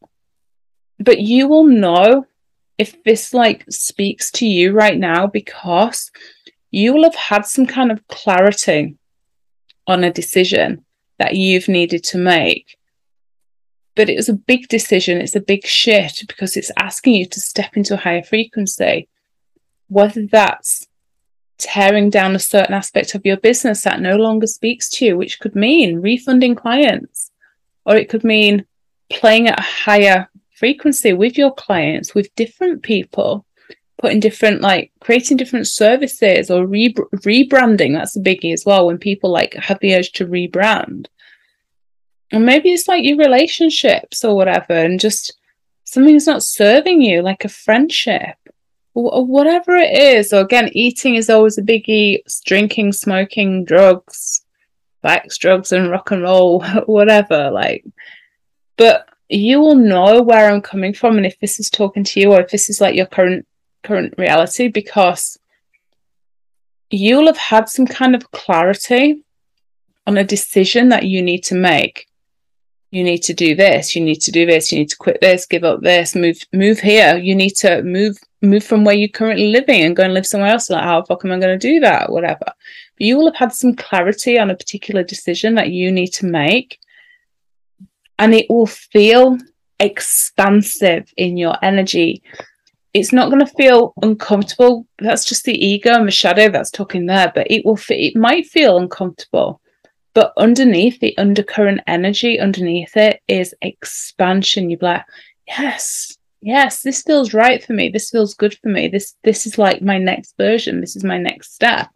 but you will know if this like speaks to you right now, because you will have had some kind of clarity on a decision that you've needed to make. But it was a big decision, it's a big shift, because it's asking you to step into a higher frequency. Whether that's tearing down a certain aspect of your business that no longer speaks to you, which could mean refunding clients, or it could mean playing at a higher frequency with your clients, with different people, putting different, like creating different services, or re- rebranding. That's a biggie as well, when people like have the urge to rebrand. And maybe it's like your relationships or whatever, and just something's not serving you, like a friendship or whatever it is. Or again, eating is always a biggie. Drinking, smoking, drugs, sex, drugs, and rock and roll, whatever. Like, but you will know where I'm coming from, and if this is talking to you, or if this is like your current current reality, because you'll have had some kind of clarity on a decision that you need to make. You need to do this, you need to do this, you need to quit this, give up this, move move here. You need to move move from where you're currently living and go and live somewhere else. Like, how the fuck am I going to do that? Whatever. But you will have had some clarity on a particular decision that you need to make. And it will feel expansive in your energy. It's not going to feel uncomfortable. That's just the ego and the shadow that's talking there. But it will. It might feel uncomfortable. But underneath, the undercurrent energy underneath it is expansion. You're like, yes, yes, this feels right for me. This feels good for me. This, this is like my next version. This is my next step.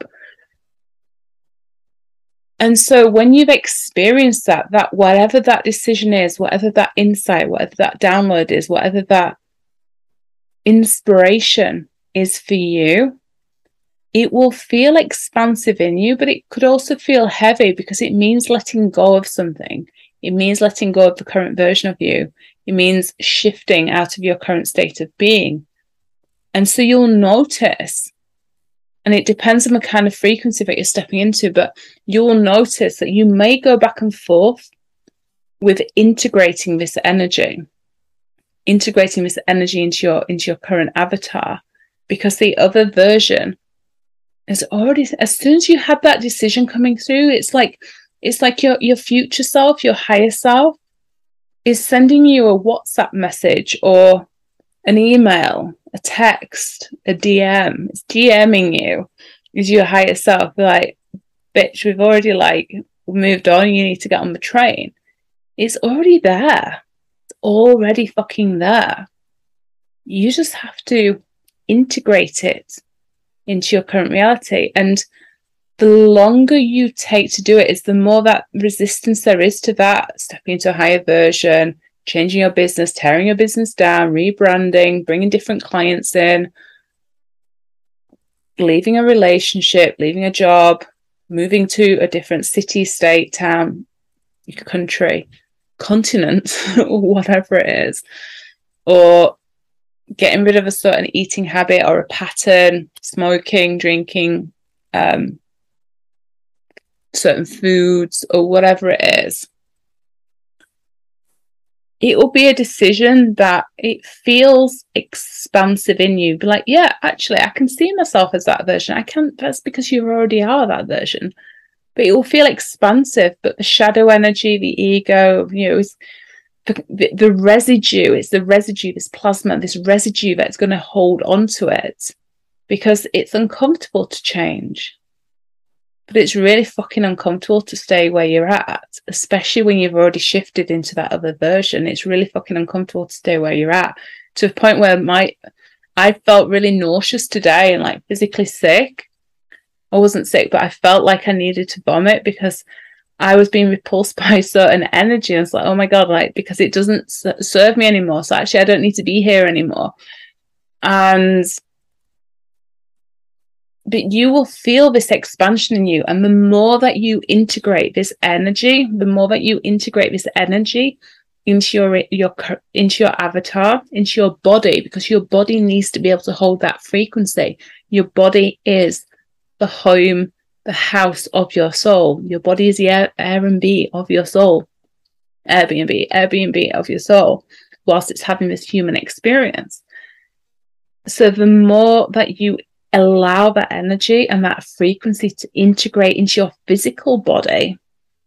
And so when you've experienced that, that whatever that decision is, whatever that insight, whatever that download is, whatever that inspiration is for you, it will feel expansive in you, but it could also feel heavy because it means letting go of something. It means letting go of the current version of you. It means shifting out of your current state of being. And so you'll notice, and it depends on the kind of frequency that you're stepping into, but you'll notice that you may go back and forth with integrating this energy, integrating this energy into your, into your current avatar, because the other version is already, as soon as you have that decision coming through, it's like, it's like your, your future self, your higher self is sending you a WhatsApp message or an email, a text, a D M. It's DMing you is your higher self. Like, bitch, we've already like moved on. You need to get on the train. It's already there. It's already fucking there. You just have to integrate it into your current reality. And the longer you take to do it is the more that resistance there is to that, stepping into a higher version, changing your business, tearing your business down, rebranding, bringing different clients in, leaving a relationship, leaving a job, moving to a different city, state, town, country, continent, or whatever it is, or getting rid of a certain eating habit or a pattern, smoking, drinking, um, certain foods, or whatever it is. It will be a decision that it feels expansive in you. Be like, yeah, actually, I can see myself as that version. I can't, that's because you already are that version. But it will feel expansive. But the shadow energy, the ego, you know, is the, the, the residue, it's the residue, this plasma, this residue that's going to hold on to it because it's uncomfortable to change. But it's really fucking uncomfortable to stay where you're at, especially when you've already shifted into that other version. It's really fucking uncomfortable to stay where you're at, to a point where my I felt really nauseous today and like physically sick. I wasn't sick, but I felt like I needed to vomit because I was being repulsed by a certain energy. I was like, oh my God, like, because it doesn't serve me anymore. So actually I don't need to be here anymore. And but you will feel this expansion in you. And the more that you integrate this energy, the more that you integrate this energy into your, your, into your avatar, into your body, because your body needs to be able to hold that frequency. Your body is the home, the house of your soul. Your body is the Air, Airbnb of your soul. Airbnb, Airbnb of your soul, whilst it's having this human experience. So the more that you allow that energy and that frequency to integrate into your physical body,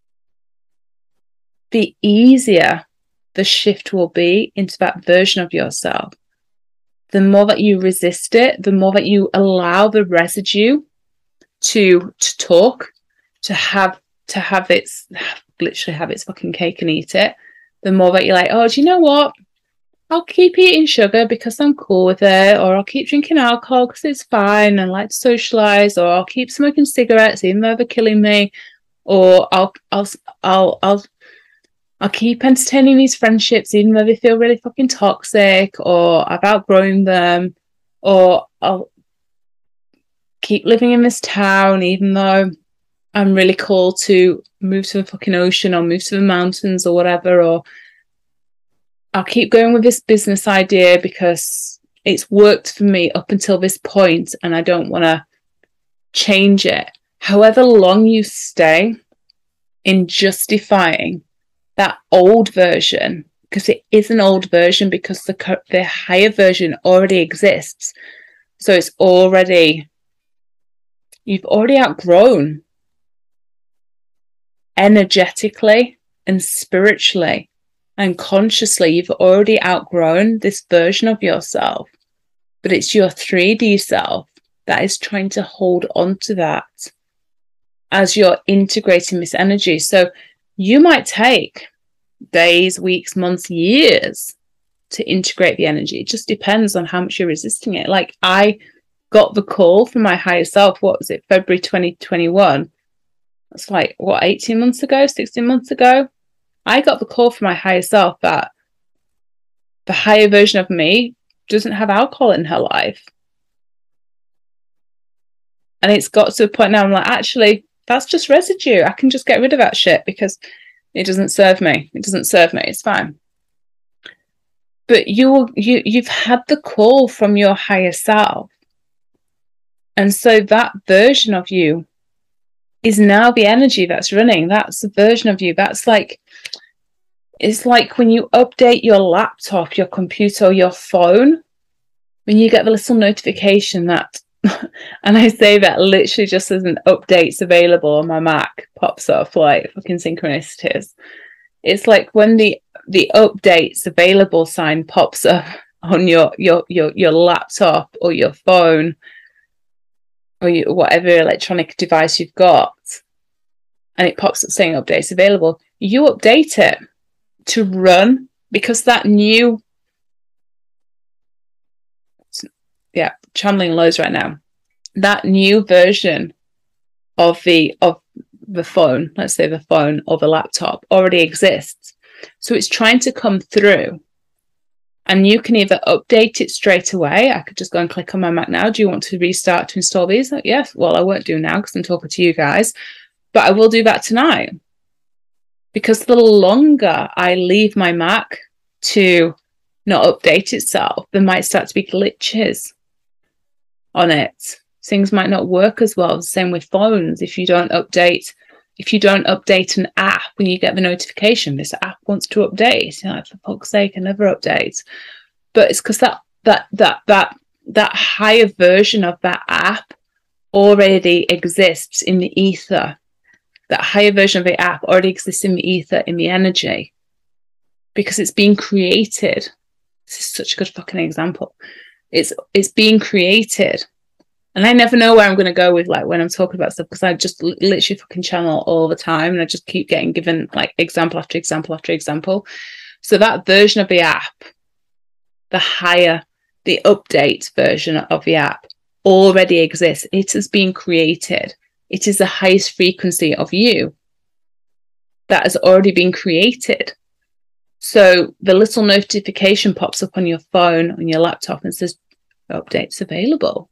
the easier the shift will be into that version of yourself. The more that you resist it, the more that you allow the residue to to talk, to have to have its literally have its fucking cake and eat it, the more that you're like, oh, do you know what? I'll keep eating sugar because I'm cool with it, or I'll keep drinking alcohol because it's fine and I like to socialize, or I'll keep smoking cigarettes even though they're killing me, or I'll I'll I'll I'll I'll keep entertaining these friendships even though they feel really fucking toxic, or I've outgrown them, or I'll keep living in this town even though I'm really cool to move to the fucking ocean or move to the mountains or whatever, or I'll keep going with this business idea because it's worked for me up until this point and I don't want to change it. However long you stay in justifying that old version, because it is an old version, because the, the higher version already exists. So it's already, you've already outgrown energetically and spiritually. And consciously, you've already outgrown this version of yourself. But it's your three D self that is trying to hold on to that as you're integrating this energy. So you might take days, weeks, months, years to integrate the energy. It just depends on how much you're resisting it. Like, I got the call from my higher self, what was it, February twenty twenty-one? That's like, what, eighteen months ago, sixteen months ago? I got the call from my higher self that the higher version of me doesn't have alcohol in her life. And it's got to a point now I'm like, actually, that's just residue. I can just get rid of that shit because it doesn't serve me. It doesn't serve me. It's fine. But you, you, you've had the call from your higher self. And so that version of you is now the energy that's running. That's the version of you. That's like, it's like when you update your laptop, your computer, your phone, when you get the little notification that, and I say that literally just as an update's available on my Mac pops up like fucking synchronicities. It's like when the the updates available sign pops up on your your your your laptop or your phone or you, whatever electronic device you've got, and it pops up saying updates available. You update it to run because that new, yeah, channeling lows right now. That new version of the of the phone, let's say the phone or the laptop, already exists. So it's trying to come through. And you can either update it straight away. I could just go and click on my Mac now. Do you want to restart to install these? Like, yes. Well, I won't do now because I'm talking to you guys. But I will do that tonight. Because the longer I leave my Mac to not update itself, there might start to be glitches on it. Things might not work as well. The same with phones. If you don't update, if you don't update an app when you get the notification, this app wants to update. You're like, for fuck's sake, I never update. But it's because that that that that that higher version of that app already exists in the ether. That higher version of the app already exists in the ether, in the energy, because it's being created. This is such a good fucking example. It's it's being created. And I never know where I'm going to go with, like, when I'm talking about stuff, because I just literally fucking channel all the time, and I just keep getting given, like, example after example after example. So that version of the app, the higher, the update version of the app already exists. It has been created. It is the highest frequency of you that has already been created. So the little notification pops up on your phone, on your laptop, and says, updates available.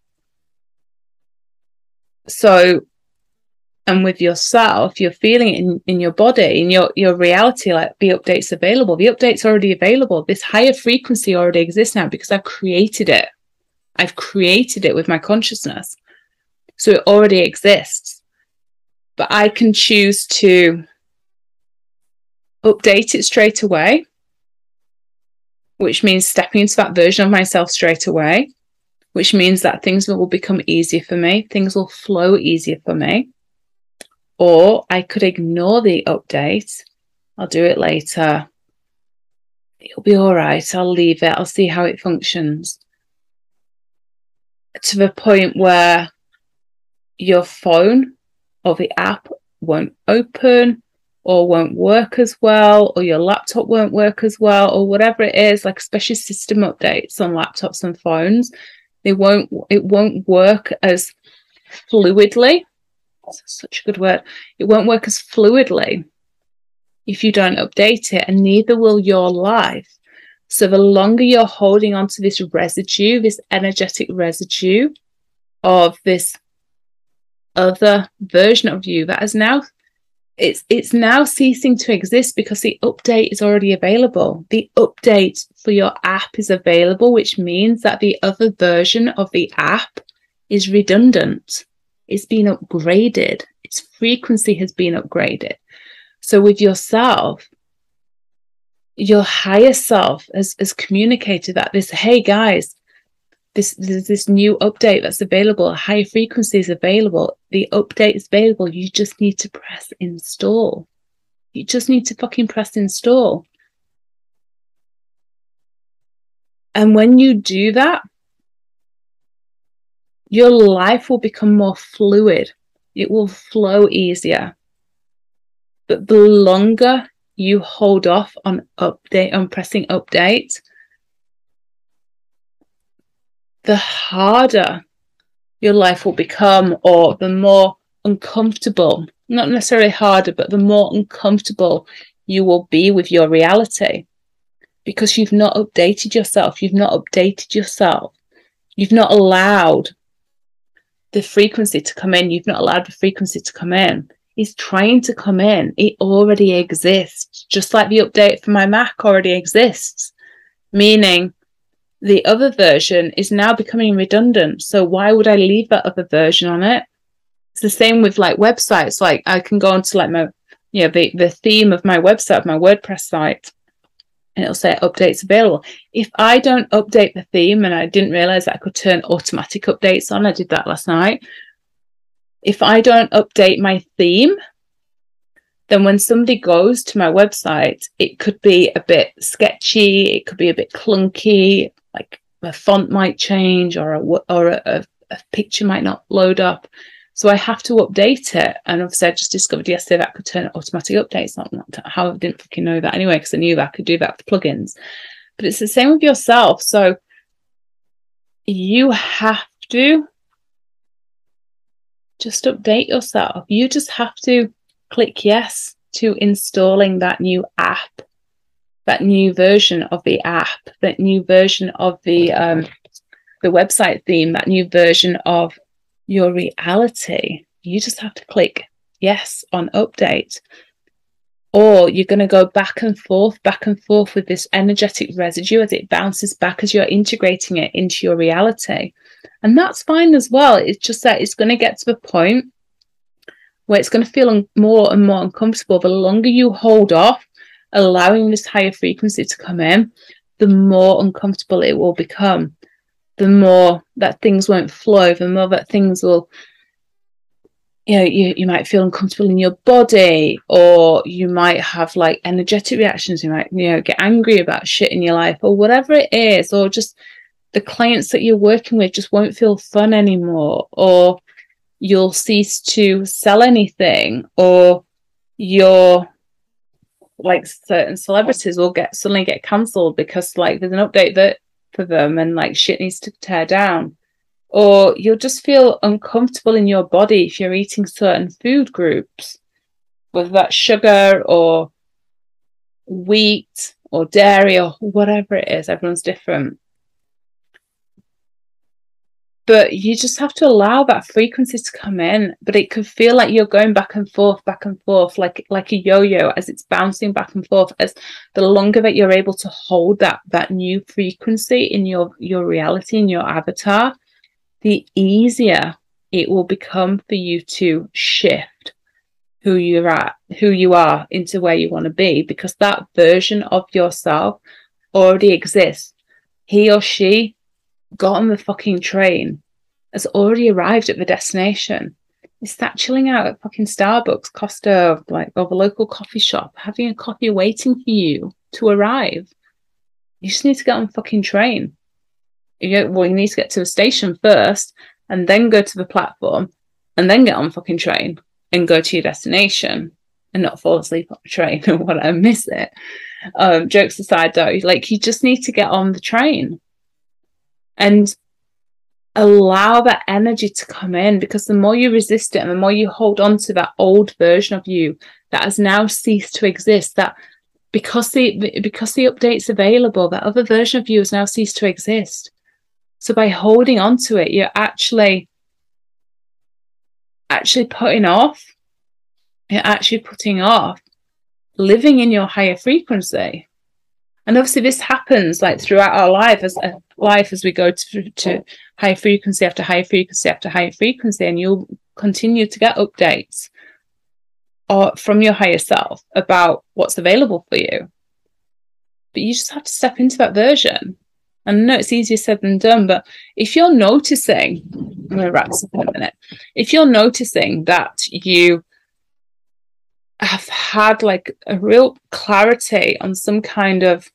So, and with yourself, you're feeling it in, in your body, in your, your reality, like the update's available. The update's already available. This higher frequency already exists now because I've created it. I've created it with my consciousness. So it already exists. But I can choose to update it straight away, which means stepping into that version of myself straight away, which means that things will become easier for me. Things will flow easier for me. Or I could ignore the update. I'll do it later. It'll be all right. I'll leave it. I'll see how it functions. To the point where your phone or the app won't open or won't work as well, or your laptop won't work as well, or whatever it is, like especially system updates on laptops and phones. They won't, it won't work as fluidly. That's such a good word. It won't work as fluidly if you don't update it, and neither will your life. So the longer you're holding on to this residue, this energetic residue of this other version of you that is now, it's it's now ceasing to exist because the update is already available. The update for your app is available, which means that the other version of the app is redundant. It's been upgraded. Its frequency has been upgraded. So with yourself, your higher self has, has communicated that this, hey guys, this there's this new update that's available, higher frequency is available, the update is available, you just need to press install. You just need to fucking press install. And when you do that, your life will become more fluid. It will flow easier. But the longer you hold off on update, on pressing update, the harder your life will become, or the more uncomfortable, not necessarily harder, but the more uncomfortable you will be with your reality, because you've not updated yourself. You've not updated yourself. You've not allowed the frequency to come in. You've not allowed the frequency to come in. It's trying to come in. It already exists. Just like the update for my Mac already exists. Meaning the other version is now becoming redundant. So why would I leave that other version on it? It's the same with like websites. Like I can go onto like my, you know, the, the theme of my website, my WordPress site, and it'll say updates available. If I don't update the theme, and I didn't realize that I could turn automatic updates on, I did that last night. If I don't update my theme, then when somebody goes to my website, it could be a bit sketchy, it could be a bit clunky, like a font might change, or a or a, a picture might not load up. So I have to update it. And obviously I just discovered yesterday that I could turn automatic updates on. Not how I didn't fucking know that anyway, because I knew that I could do that with plugins. But it's the same with yourself. So you have to just update yourself. You just have to click yes to installing that new app, that new version of the app, that new version of the um, the website theme, that new version of your reality. You just have to click yes on update, or you're going to go back and forth, back and forth with this energetic residue as it bounces back as you're integrating it into your reality. And that's fine as well. It's just that it's going to get to the point where it's going to feel un- more and more uncomfortable. The longer you hold off allowing this higher frequency to come in, the more uncomfortable it will become. The more that things won't flow, the more that things will, you know, you, you might feel uncomfortable in your body, or you might have like energetic reactions. You might, you know, get angry about shit in your life, or whatever it is, or just the clients that you're working with just won't feel fun anymore, or you'll cease to sell anything, or your like certain celebrities will get suddenly get cancelled because like there's an update that for them and like shit needs to tear down, or you'll just feel uncomfortable in your body if you're eating certain food groups, whether that's sugar or wheat or dairy or whatever it is. Everyone's different. But you just have to allow that frequency to come in. But it could feel like you're going back and forth, back and forth, like like a yo-yo, as it's bouncing back and forth. As the longer that you're able to hold that that new frequency in your your reality, in your avatar, the easier it will become for you to shift who you're at, who you are, into where you want to be, because that version of yourself already exists. He or she got on the fucking train, has already arrived at the destination. It's that chilling out at fucking Starbucks, Costa, like, or the local coffee shop, having a coffee waiting for you to arrive. You just need to get on the fucking train. You get, well, you need to get to the station first, and then go to the platform, and then get on the fucking train and go to your destination, and not fall asleep on the train or whatever, miss it. Um, jokes aside, though, like, you just need to get on the train and allow that energy to come in, because the more you resist it and the more you hold on to that old version of you that has now ceased to exist, that because the because the update's available, that other version of you has now ceased to exist. So by holding on to it, you're actually actually putting off, you're actually putting off living in your higher frequency. And obviously this happens like throughout our life as uh, life as we go to, to high frequency after high frequency after high frequency, and you'll continue to get updates or from your higher self about what's available for you. But you just have to step into that version. And I know it's easier said than done, but if you're noticing, I'm going to wrap this up in a minute. If you're noticing that you have had like a real clarity on some kind of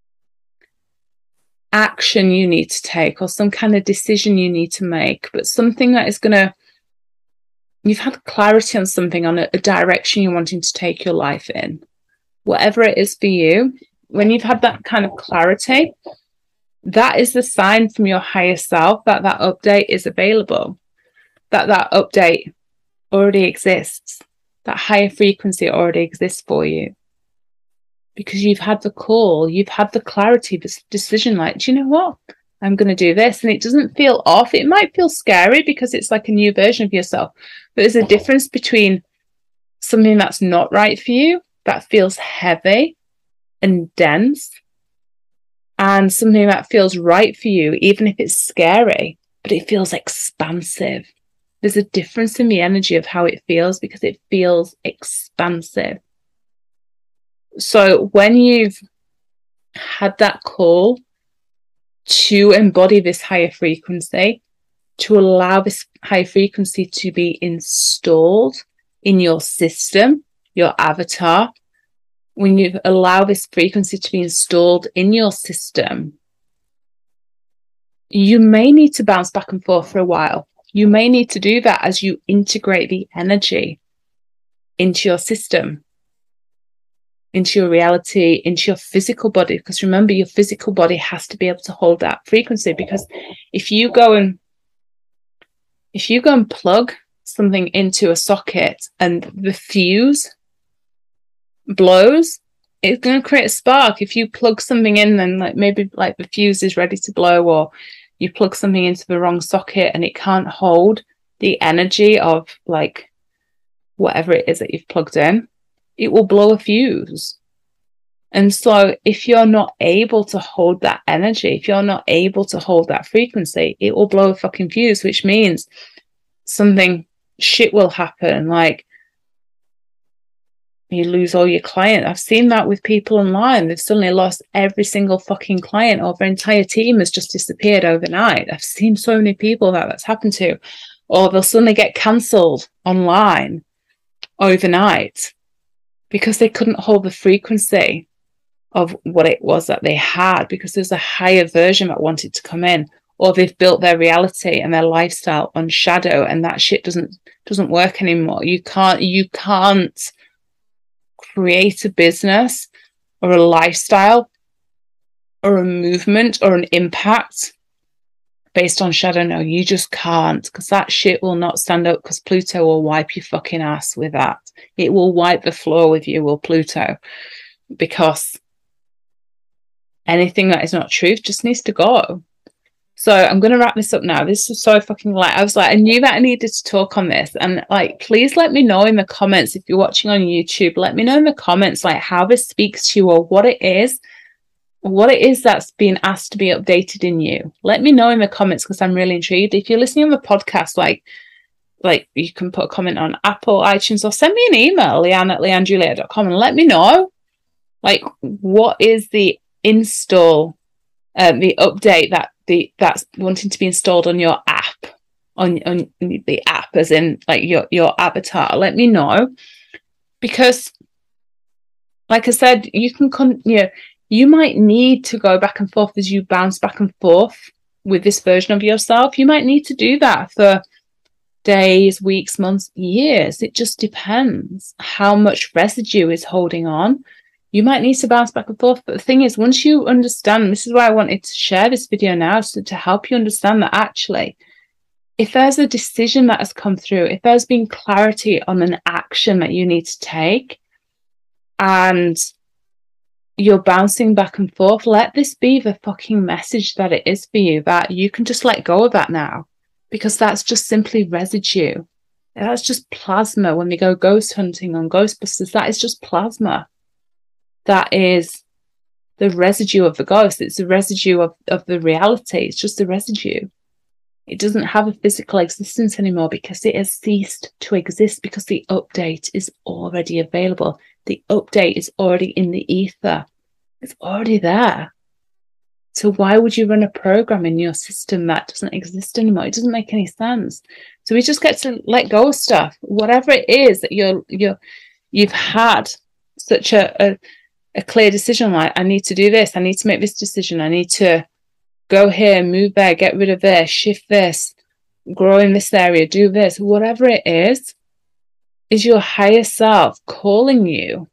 action you need to take, or some kind of decision you need to make, but something that is going to, you've had clarity on something, on a, a direction you're wanting to take your life in, whatever it is for you, when you've had that kind of clarity, that is the sign from your higher self that that update is available, that that update already exists, that higher frequency already exists for you. Because you've had the call, you've had the clarity, this decision, like, do you know what? I'm going to do this. And it doesn't feel off. It might feel scary because it's like a new version of yourself. But there's a difference between something that's not right for you, that feels heavy and dense, and something that feels right for you, even if it's scary, but it feels expansive. There's a difference in the energy of how it feels because it feels expansive. So when you've had that call to embody this higher frequency, to allow this high frequency to be installed in your system, your avatar, when you allow this frequency to be installed in your system, you may need to bounce back and forth for a while. You may need to do that as you integrate the energy into your system, into your reality, into your physical body. Because remember, your physical body has to be able to hold that frequency. Because if you go and if you go and plug something into a socket and the fuse blows, it's going to create a spark. If you plug something in and like maybe like the fuse is ready to blow, or you plug something into the wrong socket and it can't hold the energy of like whatever it is that you've plugged in, it will blow a fuse. And so if you're not able to hold that energy, if you're not able to hold that frequency, it will blow a fucking fuse, which means something shit will happen. Like you lose all your clients. I've seen that with people online. They've suddenly lost every single fucking client, or their entire team has just disappeared overnight. I've seen so many people that that's happened to. Or they'll suddenly get cancelled online overnight because they couldn't hold the frequency of what it was that they had, because there's a higher version that wanted to come in, or they've built their reality and their lifestyle on shadow, and that shit doesn't doesn't work anymore. You can't you can't create a business or a lifestyle or a movement or an impact based on shadow. No, you just can't, because that shit will not stand up, because Pluto will wipe your fucking ass with that. It will wipe the floor with you, will Pluto, because anything that is not truth just needs to go. So I'm going to wrap this up now. This is so fucking light. I was like, I knew that I needed to talk on this. And like, please let me know in the comments, if you're watching on YouTube, let me know in the comments, like how this speaks to you, or what it is, what it is that's being asked to be updated in you. Let me know in the comments, because I'm really intrigued. If you're listening on the podcast, like, like you can put a comment on Apple, iTunes, or send me an email, Leanne at leanne juliet dot com, and let me know, like, what is the install, um, the update that the that's wanting to be installed on your app, on, on the app, as in like your, your avatar. Let me know, because like I said, you can con- you know, you might need to go back and forth as you bounce back and forth with this version of yourself. You might need to do that for days, weeks, months, years. It just depends how much residue is holding on. You might need to bounce back and forth. But the thing is, once you understand, this is why I wanted to share this video now, so to help you understand that actually, if there's a decision that has come through, if there's been clarity on an action that you need to take, and you're bouncing back and forth, let this be the fucking message that it is for you, that you can just let go of that now, because that's just simply residue. That's just plasma. When we go ghost hunting on Ghostbusters, that is just plasma. That is the residue of the ghost. It's the residue of, of the reality. It's just the residue. It doesn't have a physical existence anymore, because it has ceased to exist, because the update is already available. The update is already in the ether. It's already there. So why would you run a program in your system that doesn't exist anymore? It doesn't make any sense. So we just get to let go of stuff. Whatever it is that you're you're you've had such a, a a clear decision, like, I need to do this, I need to make this decision, I need to go here, move there, get rid of this, shift this, grow in this area, do this, whatever it is, is your higher self calling you.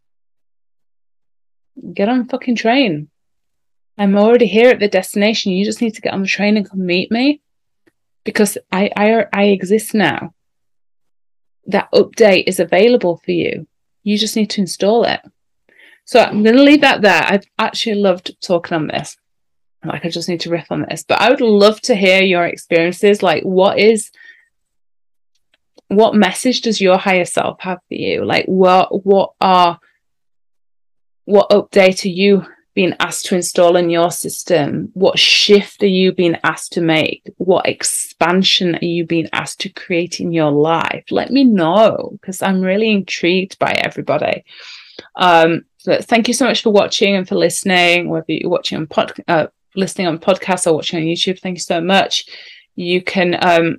Get on the fucking train. I'm already here at the destination. You just need to get on the train and come meet me, because I I, I exist now. That update is available for you. You just need to install it. So I'm going to leave that there. I've actually loved talking on this. like, I just need to riff on this, but I would love to hear your experiences. Like, what is, what message does your higher self have for you? Like, what, what are, what update are you being asked to install in your system? What shift are you being asked to make? What expansion are you being asked to create in your life? Let me know, because I'm really intrigued by everybody. Um, so thank you so much for watching and for listening, whether you're watching on pod, uh, listening on podcasts or watching on YouTube. Thank you so much. You can, um,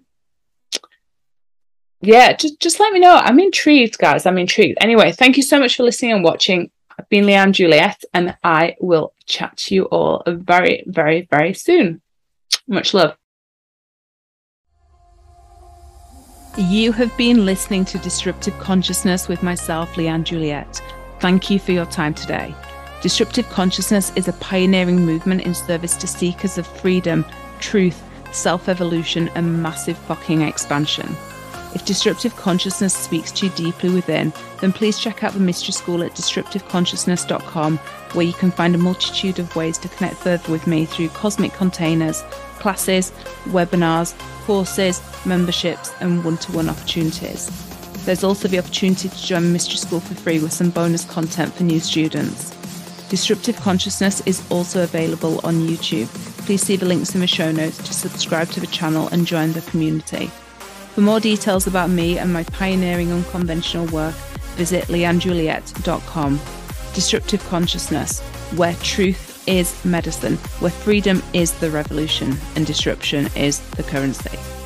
yeah, just, just let me know. I'm intrigued, guys. I'm intrigued. Anyway, thank you so much for listening and watching. I've been Leanne Juliette, and I will chat to you all very, very, very soon. Much love. You have been listening to Disruptive Consciousness with myself, Leanne Juliette. Thank you for your time today. Disruptive Consciousness is a pioneering movement in service to seekers of freedom, truth, self-evolution, and massive fucking expansion. If Disruptive Consciousness speaks to you deeply within, then please check out the Mystery School at disruptive consciousness dot com, where you can find a multitude of ways to connect further with me through cosmic containers, classes, webinars, courses, memberships, and one-to-one opportunities. There's also the opportunity to join Mystery School for free with some bonus content for new students. Disruptive Consciousness is also available on YouTube. Please see the links in the show notes to subscribe to the channel and join the community. For more details about me and my pioneering unconventional work, visit leanne juliette dot com. Disruptive Consciousness, where truth is medicine, where freedom is the revolution and disruption is the currency.